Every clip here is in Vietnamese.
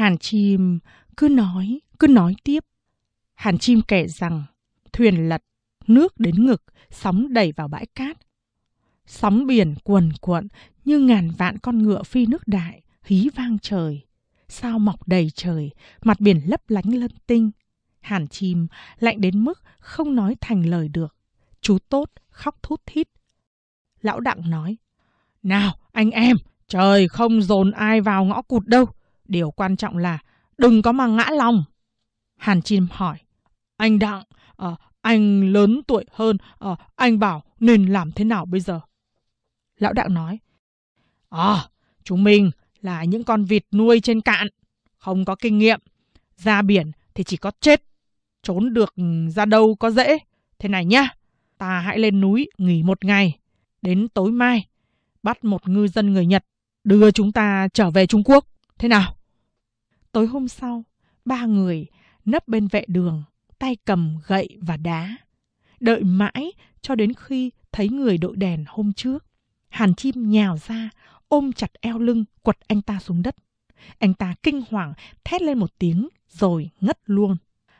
Hàn Chim cứ nói tiếp. Hàn Chim kể rằng thuyền lật, nước đến ngực, sóng đẩy vào bãi cát. Sóng biển cuồn cuộn như ngàn vạn con ngựa phi nước đại, hí vang trời. Sao mọc đầy trời, mặt biển lấp lánh lân tinh. Hàn Chim lạnh đến mức không nói thành lời được. Chú Tốt khóc thút thít. Lão Đặng nói, nào anh em, trời không dồn ai vào ngõ cụt đâu. Điều quan trọng là đừng có mà ngã lòng. Hàn Chim hỏi, anh Đặng, anh lớn tuổi hơn, anh bảo nên làm thế nào bây giờ? Lão Đặng nói, chúng mình là những con vịt nuôi trên cạn, không có kinh nghiệm. Ra biển thì chỉ có chết, trốn được ra đâu có dễ. Thế này nhá, ta hãy lên núi nghỉ một ngày. Đến tối mai, bắt một ngư dân người Nhật, đưa chúng ta trở về Trung Quốc. Thế nào? Tối hôm sau, 3 người nấp bên vệ đường, tay cầm gậy và đá. Đợi mãi cho đến khi thấy người đội đèn hôm trước. Hàn Chim nhào ra, ôm chặt eo lưng, quật anh ta xuống đất. Anh ta kinh hoàng, thét lên một tiếng, rồi ngất luôn.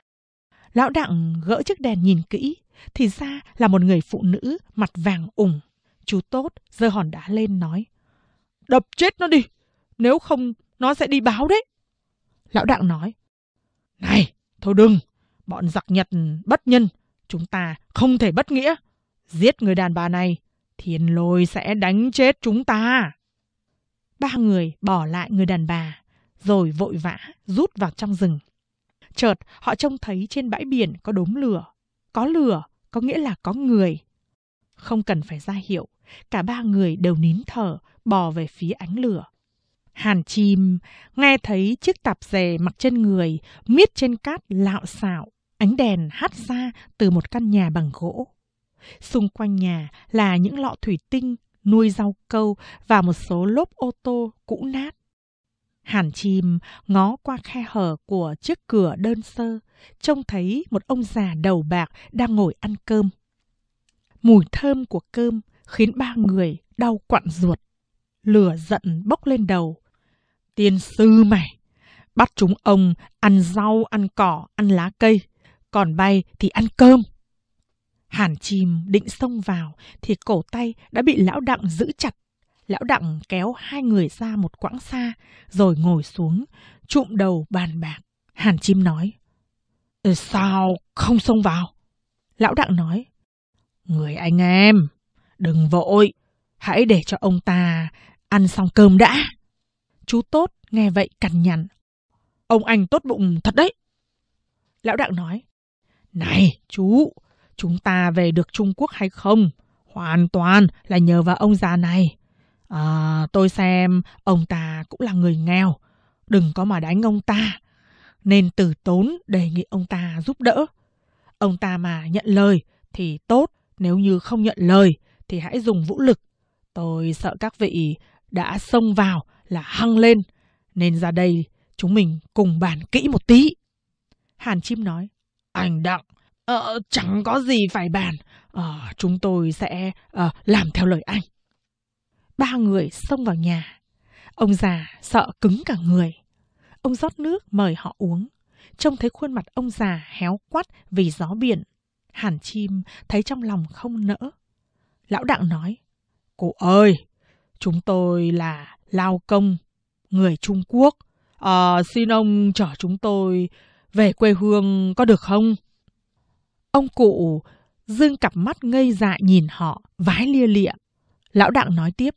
Lão Đặng gỡ chiếc đèn nhìn kỹ, thì ra là một người phụ nữ mặt vàng ủng. Chú Tốt giơ hòn đá lên nói, đập chết nó đi, nếu không nó sẽ đi báo đấy. Lão Đặng nói, này, thôi đừng, bọn giặc Nhật bất nhân, chúng ta không thể bất nghĩa. Giết người đàn bà này, Thiên Lôi sẽ đánh chết chúng ta. 3 người bỏ lại người đàn bà, rồi vội vã rút vào trong rừng. Chợt họ trông thấy trên bãi biển có đốm lửa. Có lửa có nghĩa là có người. Không cần phải ra hiệu, cả 3 người đều nín thở, bò về phía ánh lửa. Hàn Chim nghe thấy chiếc tạp dề mặc trên người, miết trên cát lạo xạo, ánh đèn hắt ra từ một căn nhà bằng gỗ. Xung quanh nhà là những lọ thủy tinh, nuôi rau câu và một số lốp ô tô cũ nát. Hàn Chim ngó qua khe hở của chiếc cửa đơn sơ, trông thấy một ông già đầu bạc đang ngồi ăn cơm. Mùi thơm của cơm khiến 3 người đau quặn ruột. Lửa giận bốc lên đầu. Tiên sư mày, bắt chúng ông ăn rau, ăn cỏ, ăn lá cây, còn bay thì ăn cơm. Hàn Chim định xông vào thì cổ tay đã bị Lão Đặng giữ chặt. Lão Đặng kéo 2 người ra một quãng xa, rồi ngồi xuống, chụm đầu bàn bạc. Hàn Chim nói, sao không xông vào? Lão Đặng nói, người anh em, đừng vội, hãy để cho ông ta ăn xong cơm đã. Chú Tốt nghe vậy cằn nhằn, ông anh tốt bụng thật đấy. Lão Đặng nói, này chú, chúng ta về được Trung Quốc hay không, hoàn toàn là nhờ vào ông già này. Tôi xem ông ta cũng là người nghèo, đừng có mà đánh ông ta, nên từ tốn đề nghị ông ta giúp đỡ. Ông ta mà nhận lời thì tốt, nếu như không nhận lời thì hãy dùng vũ lực. Tôi sợ các vị đã xông vào là hăng lên, nên ra đây chúng mình cùng bàn kỹ một tí. Hàn Chim nói, anh Đặng, chẳng có gì phải bàn, chúng tôi sẽ làm theo lời anh. 3 người xông vào nhà. Ông già sợ cứng cả người. Ông rót nước mời họ uống. Trông thấy khuôn mặt ông già héo quắt vì gió biển. Hàn Chim thấy trong lòng không nỡ. Lão Đặng nói, cô ơi, chúng tôi là lao công, người Trung Quốc. Xin ông chở chúng tôi về quê hương có được không? Ông cụ dương cặp mắt ngây dại nhìn họ, vái lia lịa. Lão Đặng nói tiếp,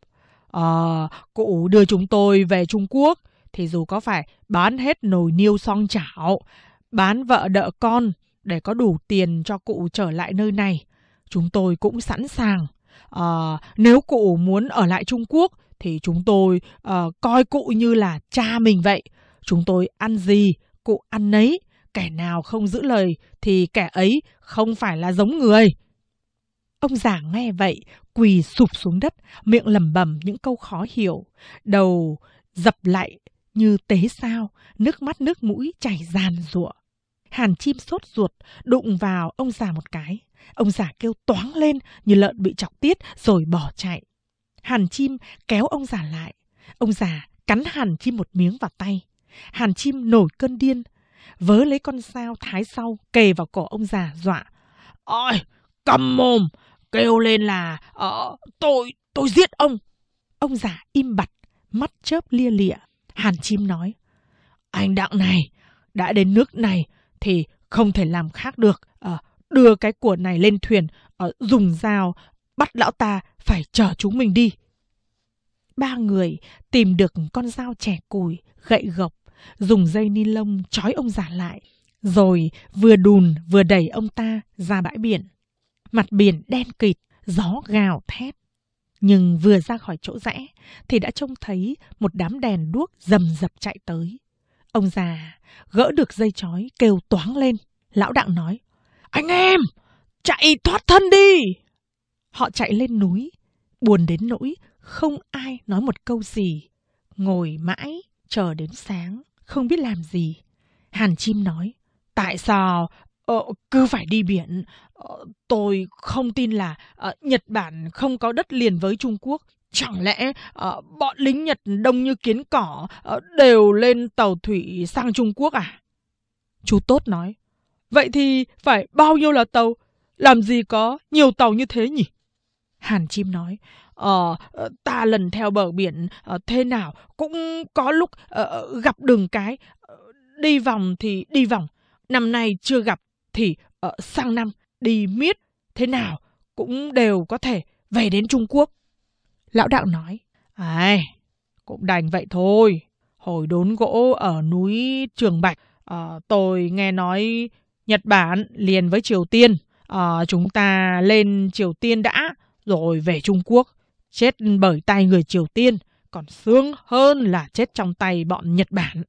cụ đưa chúng tôi về Trung Quốc thì dù có phải bán hết nồi niêu xoong chảo, bán vợ đợ con để có đủ tiền cho cụ trở lại nơi này, chúng tôi cũng sẵn sàng. Nếu cụ muốn ở lại Trung Quốc thì chúng tôi coi cụ như là cha mình vậy. Chúng tôi ăn gì, cụ ăn nấy. Kẻ nào không giữ lời thì kẻ ấy không phải là giống người. Ông già nghe vậy, quỳ sụp xuống đất, miệng lẩm bẩm những câu khó hiểu. Đầu dập lại như tế sao, nước mắt nước mũi chảy ràn rụa. Hàn Chim sốt ruột, đụng vào ông già một cái. Ông già kêu toáng lên như lợn bị chọc tiết rồi bỏ chạy. Hàn Chim kéo ông già lại. Ông già cắn Hàn Chim một miếng vào tay. Hàn Chim nổi cơn điên, vớ lấy con dao thái rau kề vào cổ ông già dọa. Ôi, câm mồm, kêu lên là tôi giết ông. Ông già im bặt, mắt chớp lia lịa. Hàn Chim nói, anh Đặng này, đã đến nước này thì không thể làm khác được. Đưa cái của này lên thuyền, dùng dao bắt lão ta phải chở chúng mình đi. Ba người tìm được con dao chẻ củi, gậy gộc, dùng dây ni lông trói ông già lại, rồi vừa đùn vừa đẩy ông ta ra bãi biển. Mặt biển đen kịt, gió gào thét. Nhưng vừa ra khỏi chỗ rẽ thì đã trông thấy một đám đèn đuốc rầm rập chạy tới. Ông già gỡ được dây trói kêu toáng lên. Lão Đặng nói, anh em, chạy thoát thân đi. Họ chạy lên núi, buồn đến nỗi không ai nói một câu gì. Ngồi mãi, chờ đến sáng, không biết làm gì. Hàn Chim nói, tại sao cứ phải đi biển? Tôi không tin là Nhật Bản không có đất liền với Trung Quốc. Chẳng lẽ bọn lính Nhật đông như kiến cỏ đều lên tàu thủy sang Trung Quốc à? Chú Tốt nói, vậy thì phải bao nhiêu là tàu? Làm gì có nhiều tàu như thế nhỉ? Hàn Chim nói, ta lần theo bờ biển thế nào cũng có lúc gặp đường cái, đi vòng thì đi vòng. Năm nay chưa gặp thì sang năm đi miết, thế nào cũng đều có thể về đến Trung Quốc. Lão Đạo nói, cũng đành vậy thôi. Hồi đốn gỗ ở núi Trường Bạch, tôi nghe nói Nhật Bản liền với Triều Tiên. Chúng ta lên Triều Tiên đã, rồi về Trung Quốc. Chết bởi tay người Triều Tiên còn sướng hơn là chết trong tay bọn Nhật Bản.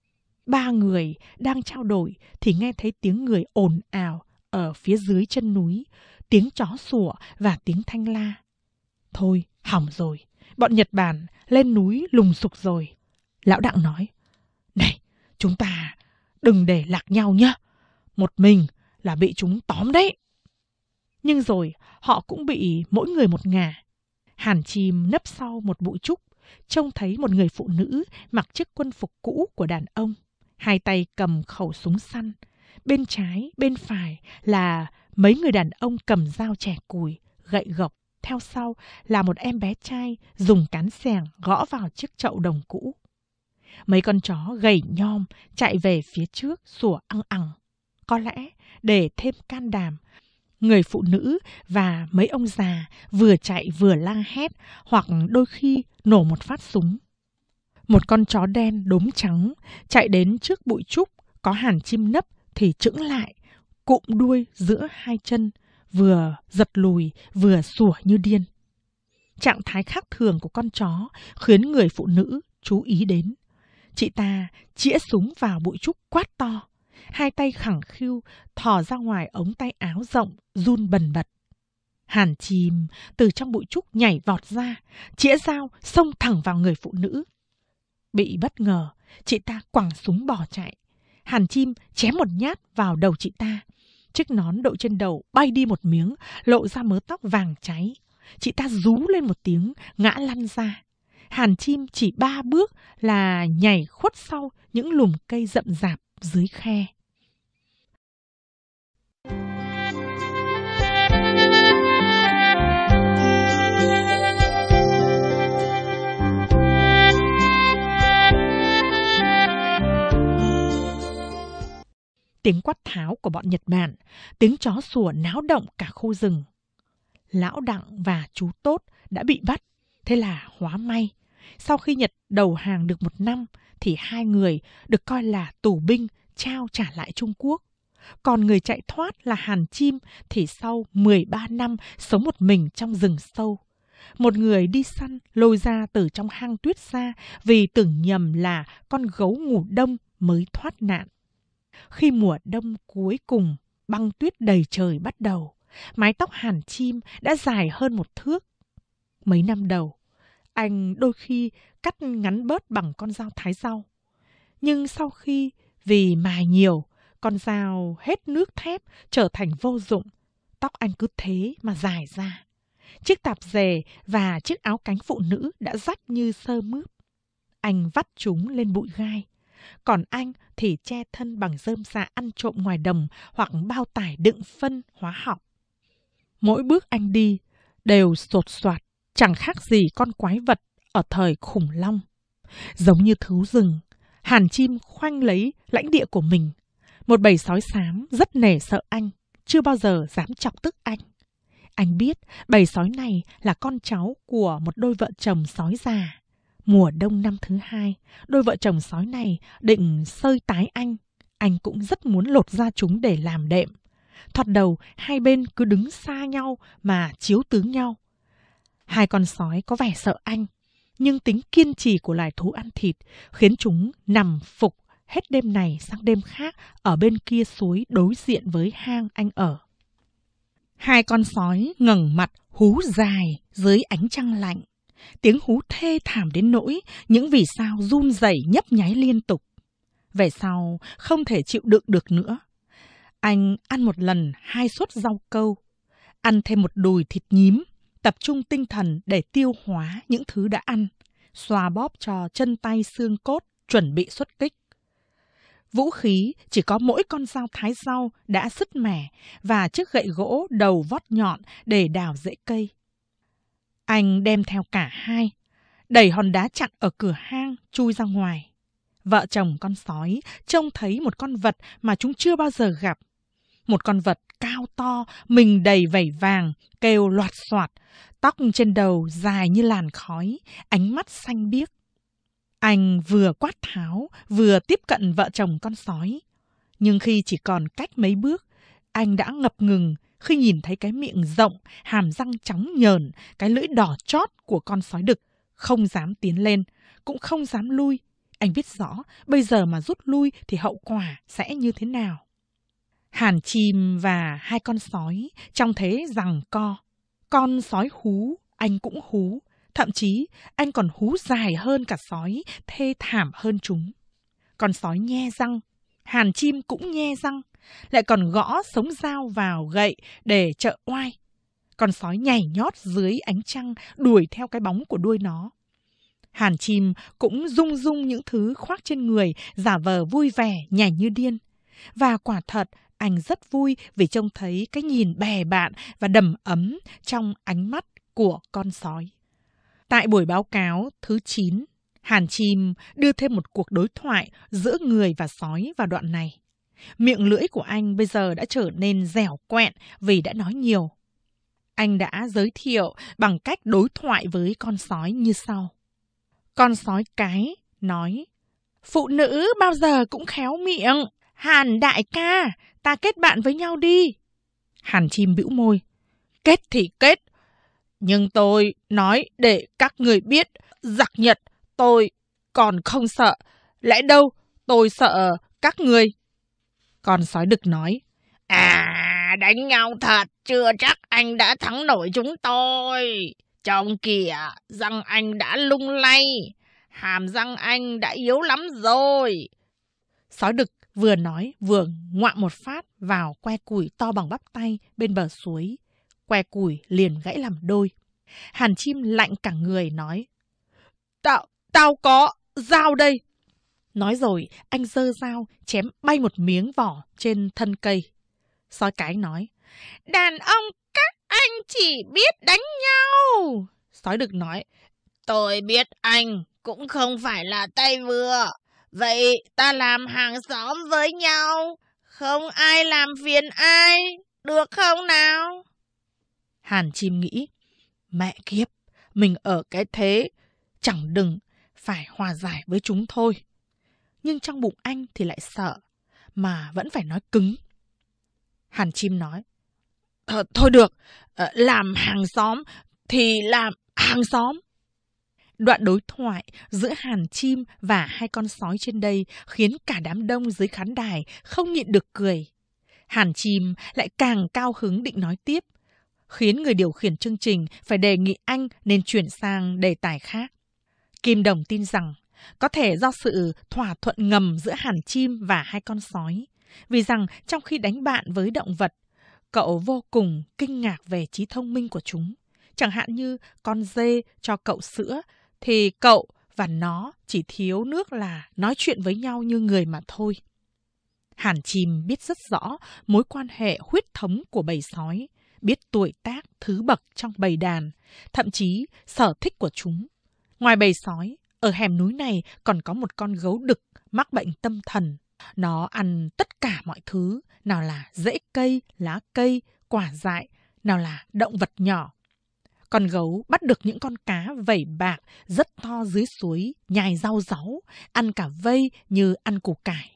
Ba người đang trao đổi thì nghe thấy tiếng người ồn ào ở phía dưới chân núi, tiếng chó sủa và tiếng thanh la. Thôi, hỏng rồi, bọn Nhật Bản lên núi lùng sục rồi. Lão Đặng nói, này, chúng ta đừng để lạc nhau nhá, một mình là bị chúng tóm đấy. Nhưng rồi họ cũng bị mỗi người một ngả. Hàn Chim nấp sau một bụi trúc, trông thấy một người phụ nữ mặc chiếc quân phục cũ của đàn ông, hai tay cầm khẩu súng săn. Bên trái, bên phải là mấy người đàn ông cầm dao chẻ củi, gậy gộc. Theo sau là một em bé trai dùng cán xẻng gõ vào chiếc chậu đồng cũ. Mấy con chó gầy nhom chạy về phía trước sủa ăng ẳng. Có lẽ để thêm can đảm, người phụ nữ và mấy ông già vừa chạy vừa la hét, hoặc đôi khi nổ một phát súng. Một con chó đen đốm trắng chạy đến trước bụi trúc có Hàn Chim nấp thì chững lại, cụm đuôi giữa hai chân, vừa giật lùi vừa sủa như điên. Trạng thái khác thường của con chó khiến người phụ nữ chú ý đến. Chị ta chĩa súng vào bụi trúc quát to, hai tay khẳng khiu thò ra ngoài ống tay áo rộng run bần bật. Hàn Chim từ trong bụi trúc nhảy vọt ra, chĩa dao xông thẳng vào người phụ nữ. Bị bất ngờ, chị ta quẳng súng bỏ chạy. Hàn Chim chém một nhát vào đầu chị ta. Chiếc nón đội trên đầu bay đi một miếng, lộ ra mớ tóc vàng cháy. Chị ta rú lên một tiếng, ngã lăn ra. Hàn Chim chỉ 3 bước là nhảy khuất sau những lùm cây rậm rạp dưới khe. Tiếng quát tháo của bọn Nhật Bản, tiếng chó sủa náo động cả khu rừng. Lão Đặng và chú Tốt đã bị bắt, thế là hóa may. Sau khi Nhật đầu hàng được 1 năm, thì hai người được coi là tù binh trao trả lại Trung Quốc. Còn người chạy thoát là Hàn Chim thì sau 13 năm sống một mình trong rừng sâu. Một người đi săn lôi ra từ trong hang tuyết ra vì tưởng nhầm là con gấu ngủ đông mới thoát nạn. Khi mùa đông cuối cùng, băng tuyết đầy trời bắt đầu, mái tóc Hàn Chim đã dài hơn 1 thước. Mấy năm đầu, anh đôi khi cắt ngắn bớt bằng con dao thái rau. Nhưng sau khi vì mài nhiều, con dao hết nước thép trở thành vô dụng, tóc anh cứ thế mà dài ra. Chiếc tạp dề và chiếc áo cánh phụ nữ đã rách như sơ mướp. Anh vắt chúng lên bụi gai, còn anh thì che thân bằng rơm rạ ăn trộm ngoài đồng hoặc bao tải đựng phân hóa học. Mỗi bước anh đi đều sột soạt, chẳng khác gì con quái vật ở thời khủng long. Giống như thú rừng, Hàn Chim khoanh lấy lãnh địa của mình. Một bầy sói xám rất nể sợ anh, chưa bao giờ dám chọc tức anh. Anh biết bầy sói này là con cháu của một đôi vợ chồng sói già. Mùa đông năm thứ 2, đôi vợ chồng sói này định sơi tái anh. Anh cũng rất muốn lột da chúng để làm đệm. Thoạt đầu, hai bên cứ đứng xa nhau mà chiếu tướng nhau. Hai con sói có vẻ sợ anh, nhưng tính kiên trì của loài thú ăn thịt khiến chúng nằm phục hết đêm này sang đêm khác ở bên kia suối đối diện với hang anh ở. Hai con sói ngẩng mặt hú dài dưới ánh trăng lạnh. Tiếng hú thê thảm đến nỗi những vì sao run rẩy nhấp nháy liên tục. Về sau không thể chịu đựng được nữa. Anh ăn một lần 2 suất rau câu, ăn thêm một đùi thịt nhím, tập trung tinh thần để tiêu hóa những thứ đã ăn, xoa bóp cho chân tay xương cốt chuẩn bị xuất kích. Vũ khí chỉ có mỗi con dao thái rau đã sứt mẻ và chiếc gậy gỗ đầu vót nhọn để đào rễ cây. Anh đem theo cả hai, đẩy hòn đá chặn ở cửa hang chui ra ngoài. Vợ chồng con sói trông thấy một con vật mà chúng chưa bao giờ gặp. Một con vật cao to, mình đầy vảy vàng, kêu loạt xoạt, tóc trên đầu dài như làn khói, ánh mắt xanh biếc. Anh vừa quát tháo, vừa tiếp cận vợ chồng con sói. Nhưng khi chỉ còn cách mấy bước, anh đã ngập ngừng khi nhìn thấy cái miệng rộng, hàm răng trắng nhờn, cái lưỡi đỏ chót của con sói đực. Không dám tiến lên, cũng không dám lui. Anh biết rõ, bây giờ mà rút lui thì hậu quả sẽ như thế nào. Hàn Chim và hai con sói trong thế giằng co. Con sói hú, anh cũng hú. Thậm chí, anh còn hú dài hơn cả sói, thê thảm hơn chúng. Con sói nhe răng, Hàn Chim cũng nhe răng, lại còn gõ sống dao vào gậy để trợ oai. Con sói nhảy nhót dưới ánh trăng, đuổi theo cái bóng của đuôi nó. Hàn Chim cũng rung rung những thứ khoác trên người, giả vờ vui vẻ, nhảy như điên. Và quả thật, anh rất vui vì trông thấy cái nhìn bè bạn và đầm ấm trong ánh mắt của con sói. Tại buổi báo cáo thứ 9, Hàn Chim đưa thêm một cuộc đối thoại giữa người và sói vào đoạn này. Miệng lưỡi của anh bây giờ đã trở nên dẻo quẹn vì đã nói nhiều. Anh đã giới thiệu bằng cách đối thoại với con sói như sau. Con sói cái nói, phụ nữ bao giờ cũng khéo miệng. Hàn đại ca, ta kết bạn với nhau đi. Hàn Chim bĩu môi. Kết thì kết, nhưng tôi nói để các người biết, giặc Nhật tôi còn không sợ. Lẽ đâu tôi sợ các người. Con sói đực nói, đánh nhau thật, chưa chắc anh đã thắng nổi chúng tôi. Trông kìa, răng anh đã lung lay, hàm răng anh đã yếu lắm rồi. Sói đực vừa nói vừa ngoạm một phát vào que củi to bằng bắp tay bên bờ suối. Que củi liền gãy làm đôi. Hàn Chim lạnh cả người nói, Tao có dao đây. Nói rồi, anh giơ dao chém bay một miếng vỏ trên thân cây. Sói cái nói, đàn ông các anh chỉ biết đánh nhau. Sói đực nói, tôi biết anh cũng không phải là tay vừa. Vậy ta làm hàng xóm với nhau, không ai làm phiền ai, được không nào? Hàn Chim nghĩ, mẹ kiếp, mình ở cái thế, chẳng đừng phải hòa giải với chúng thôi. Nhưng trong bụng anh thì lại sợ, mà vẫn phải nói cứng. Hàn Chim nói, thôi được, làm hàng xóm thì làm hàng xóm. Đoạn đối thoại giữa Hàn Chim và hai con sói trên đây khiến cả đám đông dưới khán đài không nhịn được cười. Hàn Chim lại càng cao hứng định nói tiếp, khiến người điều khiển chương trình phải đề nghị anh nên chuyển sang đề tài khác. Kim Đồng tin rằng có thể do sự thỏa thuận ngầm giữa Hàn Chim và hai con sói, vì rằng trong khi đánh bạn với động vật, cậu vô cùng kinh ngạc về trí thông minh của chúng. Chẳng hạn như con dê cho cậu sữa, thì cậu và nó chỉ thiếu nước là nói chuyện với nhau như người mà thôi. Hàn chim biết rất rõ mối quan hệ huyết thống của bầy sói, biết tuổi tác thứ bậc trong bầy đàn, thậm chí sở thích của chúng. Ngoài bầy sói, ở hẻm núi này còn có một con gấu đực mắc bệnh tâm thần. Nó ăn tất cả mọi thứ, nào là rễ cây, lá cây, quả dại, nào là động vật nhỏ. Con gấu bắt được những con cá vảy bạc rất to dưới suối, nhai rau ráu, ăn cả vây như ăn củ cải.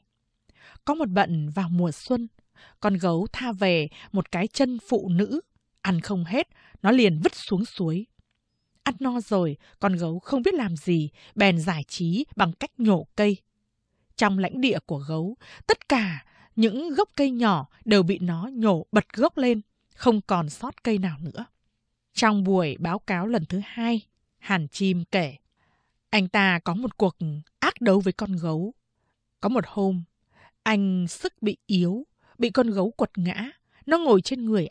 Có một bận vào mùa xuân, con gấu tha về một cái chân phụ nữ, ăn không hết, nó liền vứt xuống suối. Ăn no rồi, con gấu không biết làm gì, bèn giải trí bằng cách nhổ cây. Trong lãnh địa của gấu, tất cả những gốc cây nhỏ đều bị nó nhổ bật gốc lên, không còn sót cây nào nữa. Trong buổi báo cáo lần thứ 2, Hàn chim kể, anh ta có một cuộc ác đấu với con gấu. Có một hôm, anh sức bị yếu, bị con gấu quật ngã. Nó ngồi trên người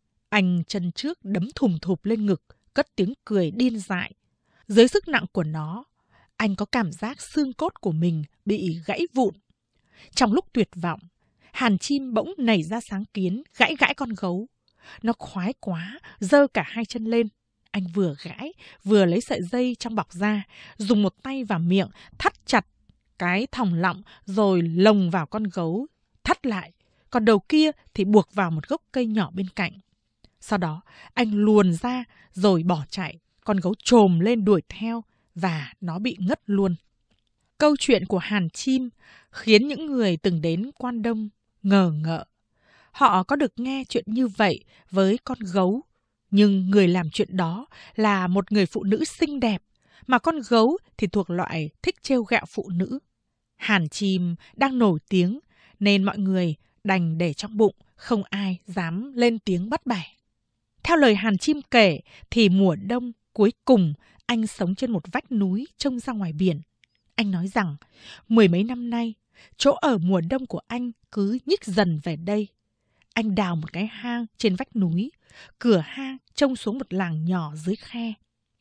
anh chân trước đấm thùm thụp lên ngực, cất tiếng cười điên dại. Dưới sức nặng của nó, anh có cảm giác xương cốt của mình bị gãy vụn. Trong lúc tuyệt vọng, Hàn chim bỗng nảy ra sáng kiến gãi gãi con gấu. Nó khoái quá, giơ cả hai chân lên. Anh vừa gãi, vừa lấy sợi dây trong bọc ra, dùng một tay vào miệng, thắt chặt cái thòng lọng rồi lồng vào con gấu, thắt lại. Còn đầu kia thì buộc vào một gốc cây nhỏ bên cạnh. Sau đó, anh luồn ra rồi bỏ chạy. Con gấu chồm lên đuổi theo và nó bị ngất luôn. Câu chuyện của Hàn chim khiến những người từng đến Quan Đông ngờ ngợ. Họ có được nghe chuyện như vậy với con gấu, nhưng người làm chuyện đó là một người phụ nữ xinh đẹp, mà con gấu thì thuộc loại thích trêu ghẹo phụ nữ. Hàn chim đang nổi tiếng nên mọi người đành để trong bụng, không ai dám lên tiếng bắt bẻ. Theo lời Hàn chim kể thì mùa đông cuối cùng anh sống trên một vách núi trông ra ngoài biển. Anh nói rằng 10 mấy năm nay, chỗ ở mùa đông của anh cứ nhích dần về đây. Anh đào một cái hang trên vách núi, cửa hang trông xuống một làng nhỏ dưới khe.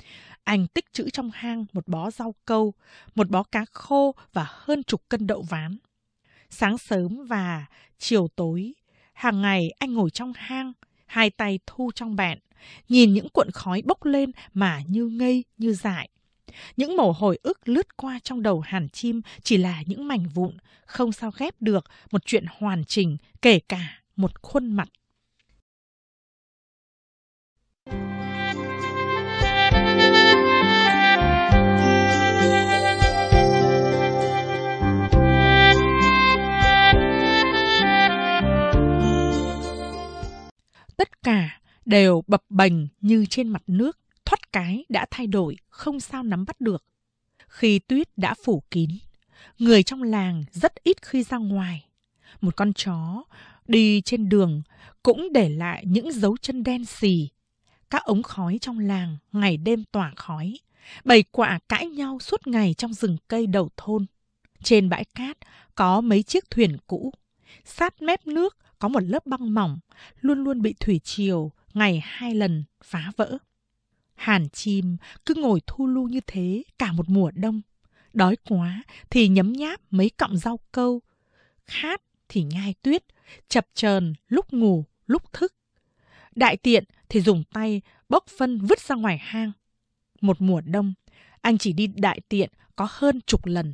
Anh tích trữ trong hang một bó rau câu, một bó cá khô và hơn chục cân đậu ván. Sáng sớm và chiều tối, hàng ngày anh ngồi trong hang, hai tay thu trong bẹn, nhìn những cuộn khói bốc lên mà như ngây như dại. Những mẩu hồi ức lướt qua trong đầu Hàn chim chỉ là những mảnh vụn, không sao ghép được một chuyện hoàn chỉnh, kể cả một khuôn mặt. Tất cả đều bập bềnh như trên mặt nước, thoắt cái đã thay đổi, không sao nắm bắt được. Khi tuyết đã phủ kín, người trong làng rất ít khi ra ngoài. Một con chó đi trên đường cũng để lại những dấu chân đen xì. Các ống khói trong làng ngày đêm tỏa khói. Bầy quạ cãi nhau suốt ngày trong rừng cây đầu thôn. Trên bãi cát có mấy chiếc thuyền cũ. Sát mép nước có một lớp băng mỏng, luôn luôn bị thủy triều ngày 2 lần phá vỡ. Hàn chim cứ ngồi thu lu như thế cả một mùa đông. Đói quá thì nhấm nháp mấy cọng rau câu. Khát thì nhai tuyết, chập chờn lúc ngủ lúc thức. Đại tiện thì dùng tay bốc phân vứt ra ngoài hang. Một mùa đông, anh chỉ đi đại tiện có hơn chục lần.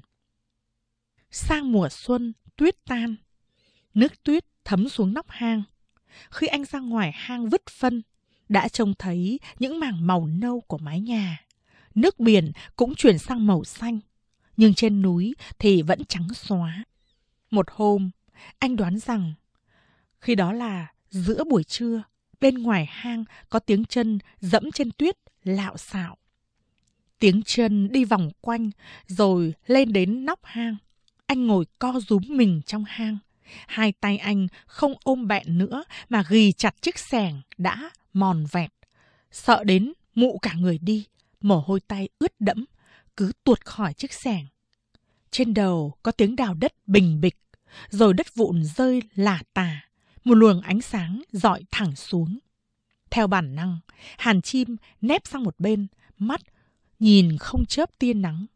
Sang mùa xuân, tuyết tan. Nước tuyết thấm xuống nóc hang. Khi anh ra ngoài hang vứt phân, đã trông thấy những mảng màu nâu của mái nhà. Nước biển cũng chuyển sang màu xanh, nhưng trên núi thì vẫn trắng xóa. Một hôm, anh đoán rằng khi đó là giữa buổi trưa, bên ngoài hang có tiếng chân dẫm trên tuyết lạo xạo. Tiếng chân đi vòng quanh rồi lên đến nóc hang. Anh ngồi co rúm mình trong hang. Hai tay anh không ôm bẹn nữa mà ghì chặt chiếc xẻng đã mòn vẹt. Sợ đến mụ cả người đi, mồ hôi tay ướt đẫm, cứ tuột khỏi chiếc xẻng. Trên đầu có tiếng đào đất bình bịch, rồi đất vụn rơi lả tả, một luồng ánh sáng rọi thẳng xuống. Theo bản năng, Hàn chim nép sang một bên, mắt nhìn không chớp tia nắng.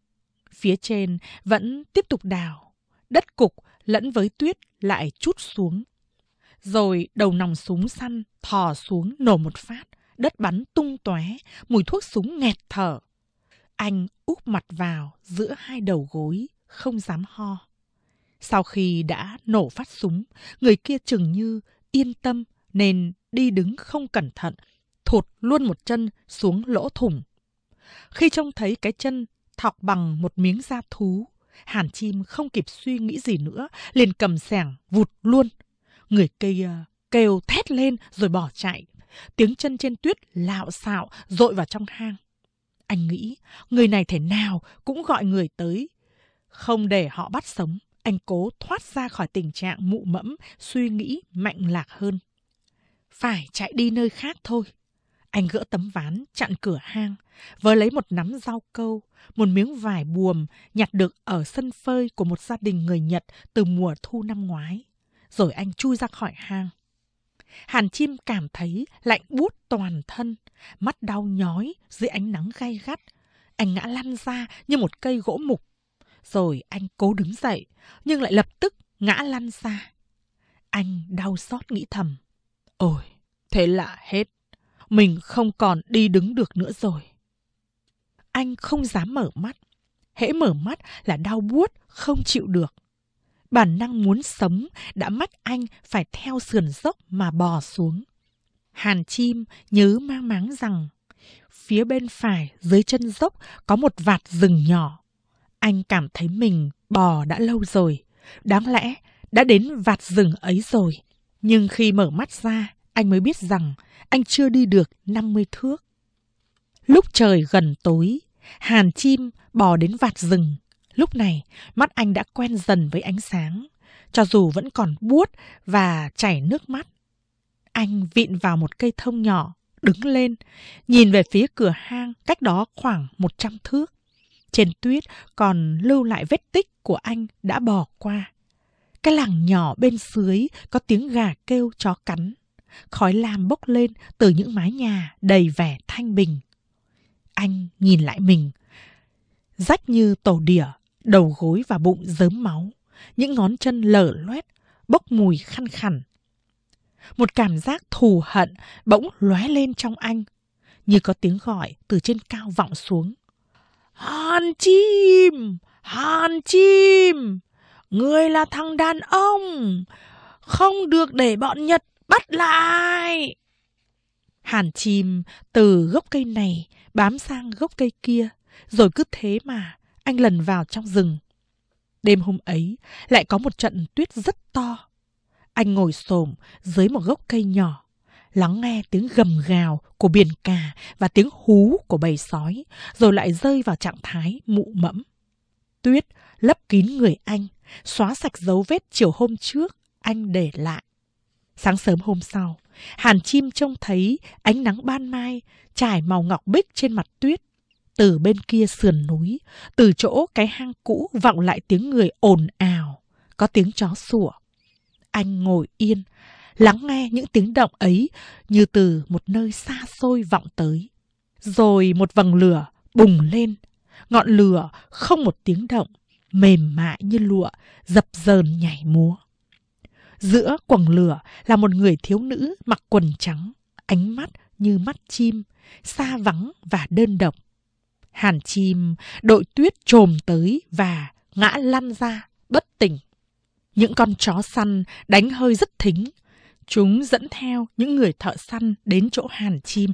Phía trên vẫn tiếp tục đào. Đất cục lẫn với tuyết lại trút xuống. Rồi đầu nòng súng săn thò xuống nổ một phát. Đất bắn tung tóe, mùi thuốc súng nghẹt thở. Anh úp mặt vào giữa hai đầu gối, không dám ho. Sau khi đã nổ phát súng, người kia chừng như yên tâm nên đi đứng không cẩn thận, thụt luôn một chân xuống lỗ thủng. Khi trông thấy cái chân thọc bằng một miếng da thú, Hàn Chim không kịp suy nghĩ gì nữa, liền cầm xẻng vụt luôn. Người kia kêu thét lên rồi bỏ chạy. Tiếng chân trên tuyết lạo xạo dội vào trong hang. Anh nghĩ người này thể nào cũng gọi người tới. Không để họ bắt sống, anh cố thoát ra khỏi tình trạng mụ mẫm, suy nghĩ mạnh lạc hơn. Phải chạy đi nơi khác thôi. Anh gỡ tấm ván chặn cửa hang, vớ lấy một nắm rau câu, một miếng vải buồm nhặt được ở sân phơi của một gia đình người Nhật từ mùa thu năm ngoái. Rồi anh chui ra khỏi hang. Hàn Chim cảm thấy lạnh buốt toàn thân, mắt đau nhói dưới ánh nắng gay gắt. Anh ngã lăn ra như một cây gỗ mục. Rồi anh cố đứng dậy, nhưng lại lập tức ngã lăn ra. Anh đau xót nghĩ thầm. Ôi, thế là hết. Mình không còn đi đứng được nữa rồi. Anh không dám mở mắt. Hễ mở mắt là đau buốt, không chịu được. Bản năng muốn sống đã bắt anh phải theo sườn dốc mà bò xuống. Hàn Chim nhớ mang máng rằng phía bên phải dưới chân dốc có một vạt rừng nhỏ. Anh cảm thấy mình bò đã lâu rồi. Đáng lẽ đã đến vạt rừng ấy rồi. Nhưng khi mở mắt ra, anh mới biết rằng anh chưa đi được 50 thước. Lúc trời gần tối, Hàn Chim bò đến vạt rừng. Lúc này, mắt anh đã quen dần với ánh sáng, cho dù vẫn còn buốt và chảy nước mắt. Anh vịn vào một cây thông nhỏ, đứng lên, nhìn về phía cửa hang cách đó khoảng 100 thước. Trên tuyết còn lưu lại vết tích của anh đã bò qua. Cái làng nhỏ bên dưới có tiếng gà kêu, chó cắn. Khói lam bốc lên từ những mái nhà đầy vẻ thanh bình. Anh nhìn lại mình, rách như tổ đỉa, đầu gối và bụng rớm máu, những ngón chân lở loét, bốc mùi khăn khẳn. Một cảm giác thù hận bỗng lóe lên trong anh, như có tiếng gọi từ trên cao vọng xuống. Hàn Chim! Hàn Chim! Ngươi là thằng đàn ông! Không được để bọn Nhật bắt lại! Hàn Chim từ gốc cây này bám sang gốc cây kia, rồi cứ thế mà anh lần vào trong rừng. Đêm hôm ấy lại có một trận tuyết rất to. Anh ngồi xổm dưới một gốc cây nhỏ, lắng nghe tiếng gầm gào của biển cả và tiếng hú của bầy sói, rồi lại rơi vào trạng thái mụ mẫm. Tuyết lấp kín người anh, xóa sạch dấu vết chiều hôm trước anh để lại. Sáng sớm hôm sau, Hàn Chim trông thấy ánh nắng ban mai trải màu ngọc bích trên mặt tuyết. Từ bên kia sườn núi, từ chỗ cái hang cũ vọng lại tiếng người ồn ào, có tiếng chó sủa. Anh ngồi yên, lắng nghe những tiếng động ấy như từ một nơi xa xôi vọng tới. Rồi một vầng lửa bùng lên, ngọn lửa không một tiếng động, mềm mại như lụa, dập dờn nhảy múa. Giữa quầng lửa là một người thiếu nữ mặc quần trắng, ánh mắt như mắt chim, xa vắng và đơn độc. Hàn Chim đội tuyết trồm tới và ngã lăn ra, bất tỉnh. Những con chó săn đánh hơi rất thính. Chúng dẫn theo những người thợ săn đến chỗ Hàn Chim.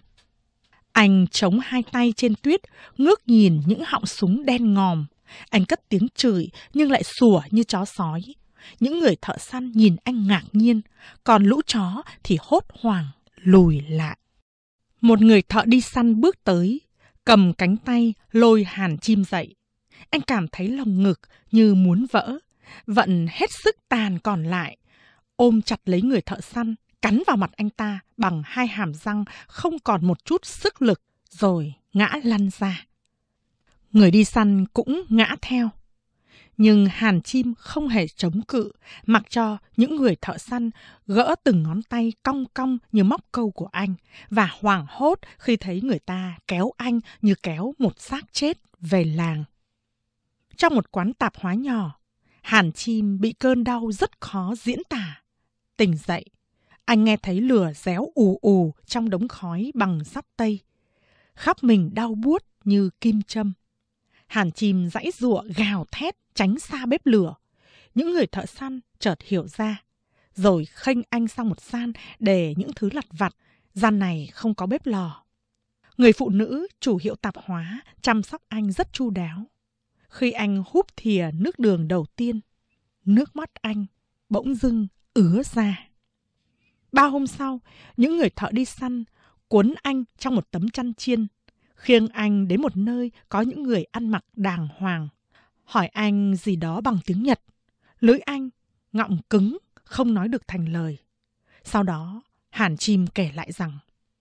Anh chống hai tay trên tuyết, ngước nhìn những họng súng đen ngòm. Anh cất tiếng chửi nhưng lại sủa như chó sói. Những người thợ săn nhìn anh ngạc nhiên, còn lũ chó thì hốt hoảng lùi lại. Một người thợ đi săn bước tới, cầm cánh tay lôi Hàn Chim dậy. Anh cảm thấy lồng ngực như muốn vỡ, vận hết sức tàn còn lại, ôm chặt lấy người thợ săn, cắn vào mặt anh ta bằng hai hàm răng không còn một chút sức lực, rồi ngã lăn ra. Người đi săn cũng ngã theo. Nhưng Hàn Chim không hề chống cự, mặc cho những người thợ săn gỡ từng ngón tay cong cong như móc câu của anh, và hoảng hốt khi thấy người ta kéo anh như kéo một xác chết về làng. Trong một quán tạp hóa nhỏ, Hàn Chim bị cơn đau rất khó diễn tả. Tỉnh dậy, anh nghe thấy lửa réo ù ù trong đống khói bằng sắt tây. Khắp mình đau buốt như kim châm. Hàn Chim giãy giụa gào thét tránh xa bếp lửa. Những người thợ săn chợt hiểu ra, rồi khênh anh sang một gian để những thứ lặt vặt. Gian này không có bếp lò. Người phụ nữ chủ hiệu tạp hóa chăm sóc anh rất chu đáo. Khi anh húp thìa nước đường đầu tiên, nước mắt anh bỗng dưng ứa ra. 3 hôm sau, những người thợ đi săn cuốn anh trong một tấm chăn chiên, khiêng anh đến một nơi có những người ăn mặc đàng hoàng, hỏi anh gì đó bằng tiếng Nhật. Lưỡi anh ngọng cứng, không nói được thành lời. Sau đó, Hàn Chim kể lại rằng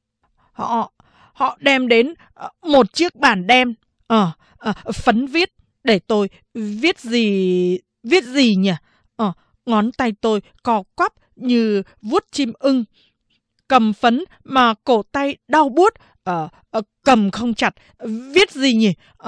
họ đem đến một chiếc bàn đen, phấn viết, để tôi viết gì nhỉ? Ngón tay tôi co quắp như vuốt chim ưng. Cầm phấn mà cổ tay đau buốt, cầm không chặt. Viết gì nhỉ?